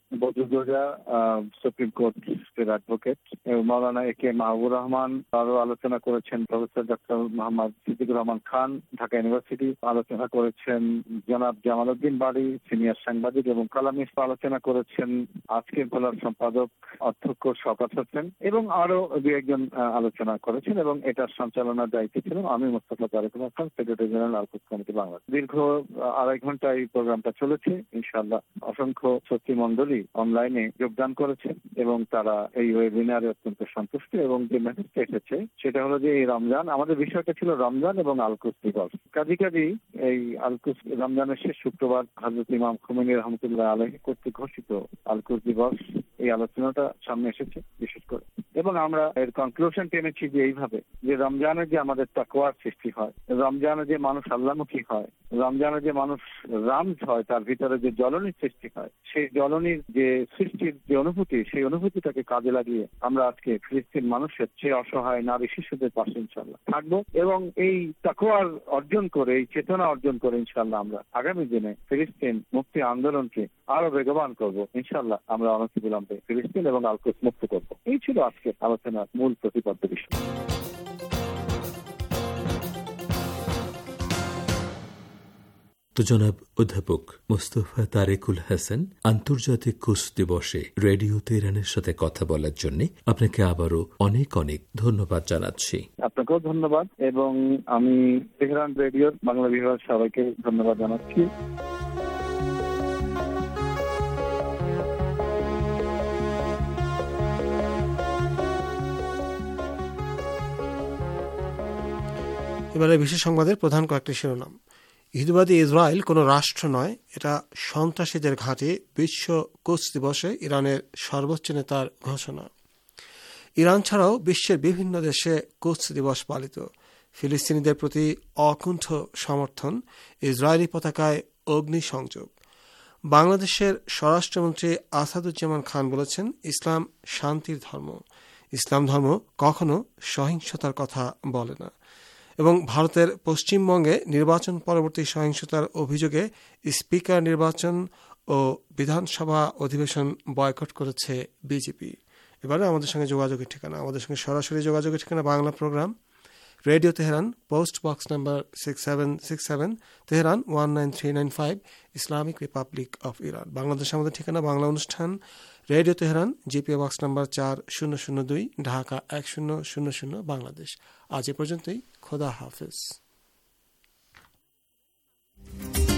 বদরুদ্দোজা সুপ্রিম কোর্টের অ্যাডভোকেট, মাওলানা এ কে মাহবুবুর রহমান আরো আলোচনা করেছেন, professor doctor Mohammad Siddiqur Rahman Khan Dhaka university আলোচনা করেছেন, জনাব জামাল উদ্দিন বাড়ি সিনিয়র সাংবাদিক এবং কলামিস্ট আলোচনা করেছেন, আজকের ভোলার সম্পাদক অধ্যক্ষ শওকত হোসেন এবং আরো দু একজন আলোচনা করেছেন এবং এটার সঞ্চালনার দায়িত্বে ছিলাম আমি, Mostafa Tarequl Hasan, secretary general Al Quds committee Bangladesh. দীর্ঘ 2.5 ঘন্টা এই প্রোগ্রামটা চলেছে। ইনশাআল্লাহ অসংখ্য শক্তিমণ্ডলী অনলাইনে যোগদান করেছে এবং তারা এই ওয়েবিনারে অত্যন্ত সন্তুষ্ট এবং যে মেসেজটা এসেছে সেটা হলো যে এই রমজান, আমাদের বিষয়টা ছিল রমজান এবং আলকুস দিবস। কাজী এই আলকুস রমজানের শেষ শুক্রবার হযরত ইমাম খুমেনি রহমতুল্লাহ আলাইহি কর্তৃক ঘোষিত আলকুস দিবস, এই আলোচনাটা সামনে এসেছে বিশেষ করে, এবং আমরা এর কনক্লুশন টেনেছি যে এইভাবে যে রমজানে যে আমাদের তাকওয়ার সৃষ্টি হয়, রমজানে যে মানুষ আল্লাহমুখী হয়, রমজানে যে মানুষ রামজ হয়, তার ভিতরে যে জ্বলনির সৃষ্টি হয়, সেই জ্বলনির যে সৃষ্টির যে অনুভূতি, সেই অনুভূতিটাকে কাজে লাগিয়ে আমরা আজকে ফিলিস্তিন মানুষের চেয়ে অসহায় নারী শিশুদের পাশে ইনশাআল্লাহ থাকবো এবং এই তাকওয়ার অর্জন করে, এই চেতনা অর্জন করে ইনশাআল্লাহ আমরা আগামী দিনে ফিলিস্তিন মুক্তি আন্দোলনকে আরো বেগবান করবো। ইনশাআল্লাহ আমরা অনতিবিলম্বে ফিলিস্তিন এবং আলকুস মুক্ত করবো। এই ছিল আজকে আলোচনার মূল প্রতিপাদ্য বিষয়। তো জনাব অধ্যাপক মোস্তফা তারেকুল হাসান, আন্তর্জাতিক কুস দিবসে রেডিও তেহরানের সাথে কথা বলার জন্য আপনাকে আবারও অনেক অনেক ধন্যবাদ জানাচ্ছি। আপনাকেও ধন্যবাদ এবং আমি তেহরান রেডিওর বাংলা বিভাগের সবাইকে ধন্যবাদ জানাচ্ছি। এবারে বিশেষ সংবাদের প্রধান কয়েকটি শিরোনাম। ইহুদিবাদী ইসরায়েল কোনো রাষ্ট্র নয়, এটা সন্ত্রাসীদের ঘাঁটি, বিশ্ব কুস দিবসে ইরানের সর্বোচ্চ নেতার ঘোষণা। ইরান ছাড়াও বিশ্বের বিভিন্ন দেশে কুস দিবস পালিত। ফিলিস্তিনিদের প্রতি অকুণ্ঠ সমর্থন, ইসরায়েলি পতাকায় অগ্নিসংযোগ। বাংলাদেশের স্বরাষ্ট্রমন্ত্রী আসাদুজ্জামান খান বলেছেন, ইসলাম শান্তির ধর্ম, ইসলাম ধর্ম কখনো সহিংসতার কথা বলে না। এবং ভারতের পশ্চিমবঙ্গে নির্বাচন পরবর্তী সহিংসতার অভিযোগে স্পিকার নির্বাচন ও বিধানসভা অধিবেশন বয়কট করেছে বিজেপি। এবারে আমাদের সঙ্গে যোগাযোগের ঠিকানা, আমাদের সঙ্গে সরাসরি যোগাযোগের ঠিকানা Bangla programme, radio Tehran, post box number 6767, Tehran 19395, Islamic republic of Iran. Bangladesh আমাদের ঠিকানা, বাংলা অনুষ্ঠান, radio Tehran, GPO box number 4002, Dhaka 1000, Bangladesh. আজ এ পর্যন্তই। খোদা হাফেজ।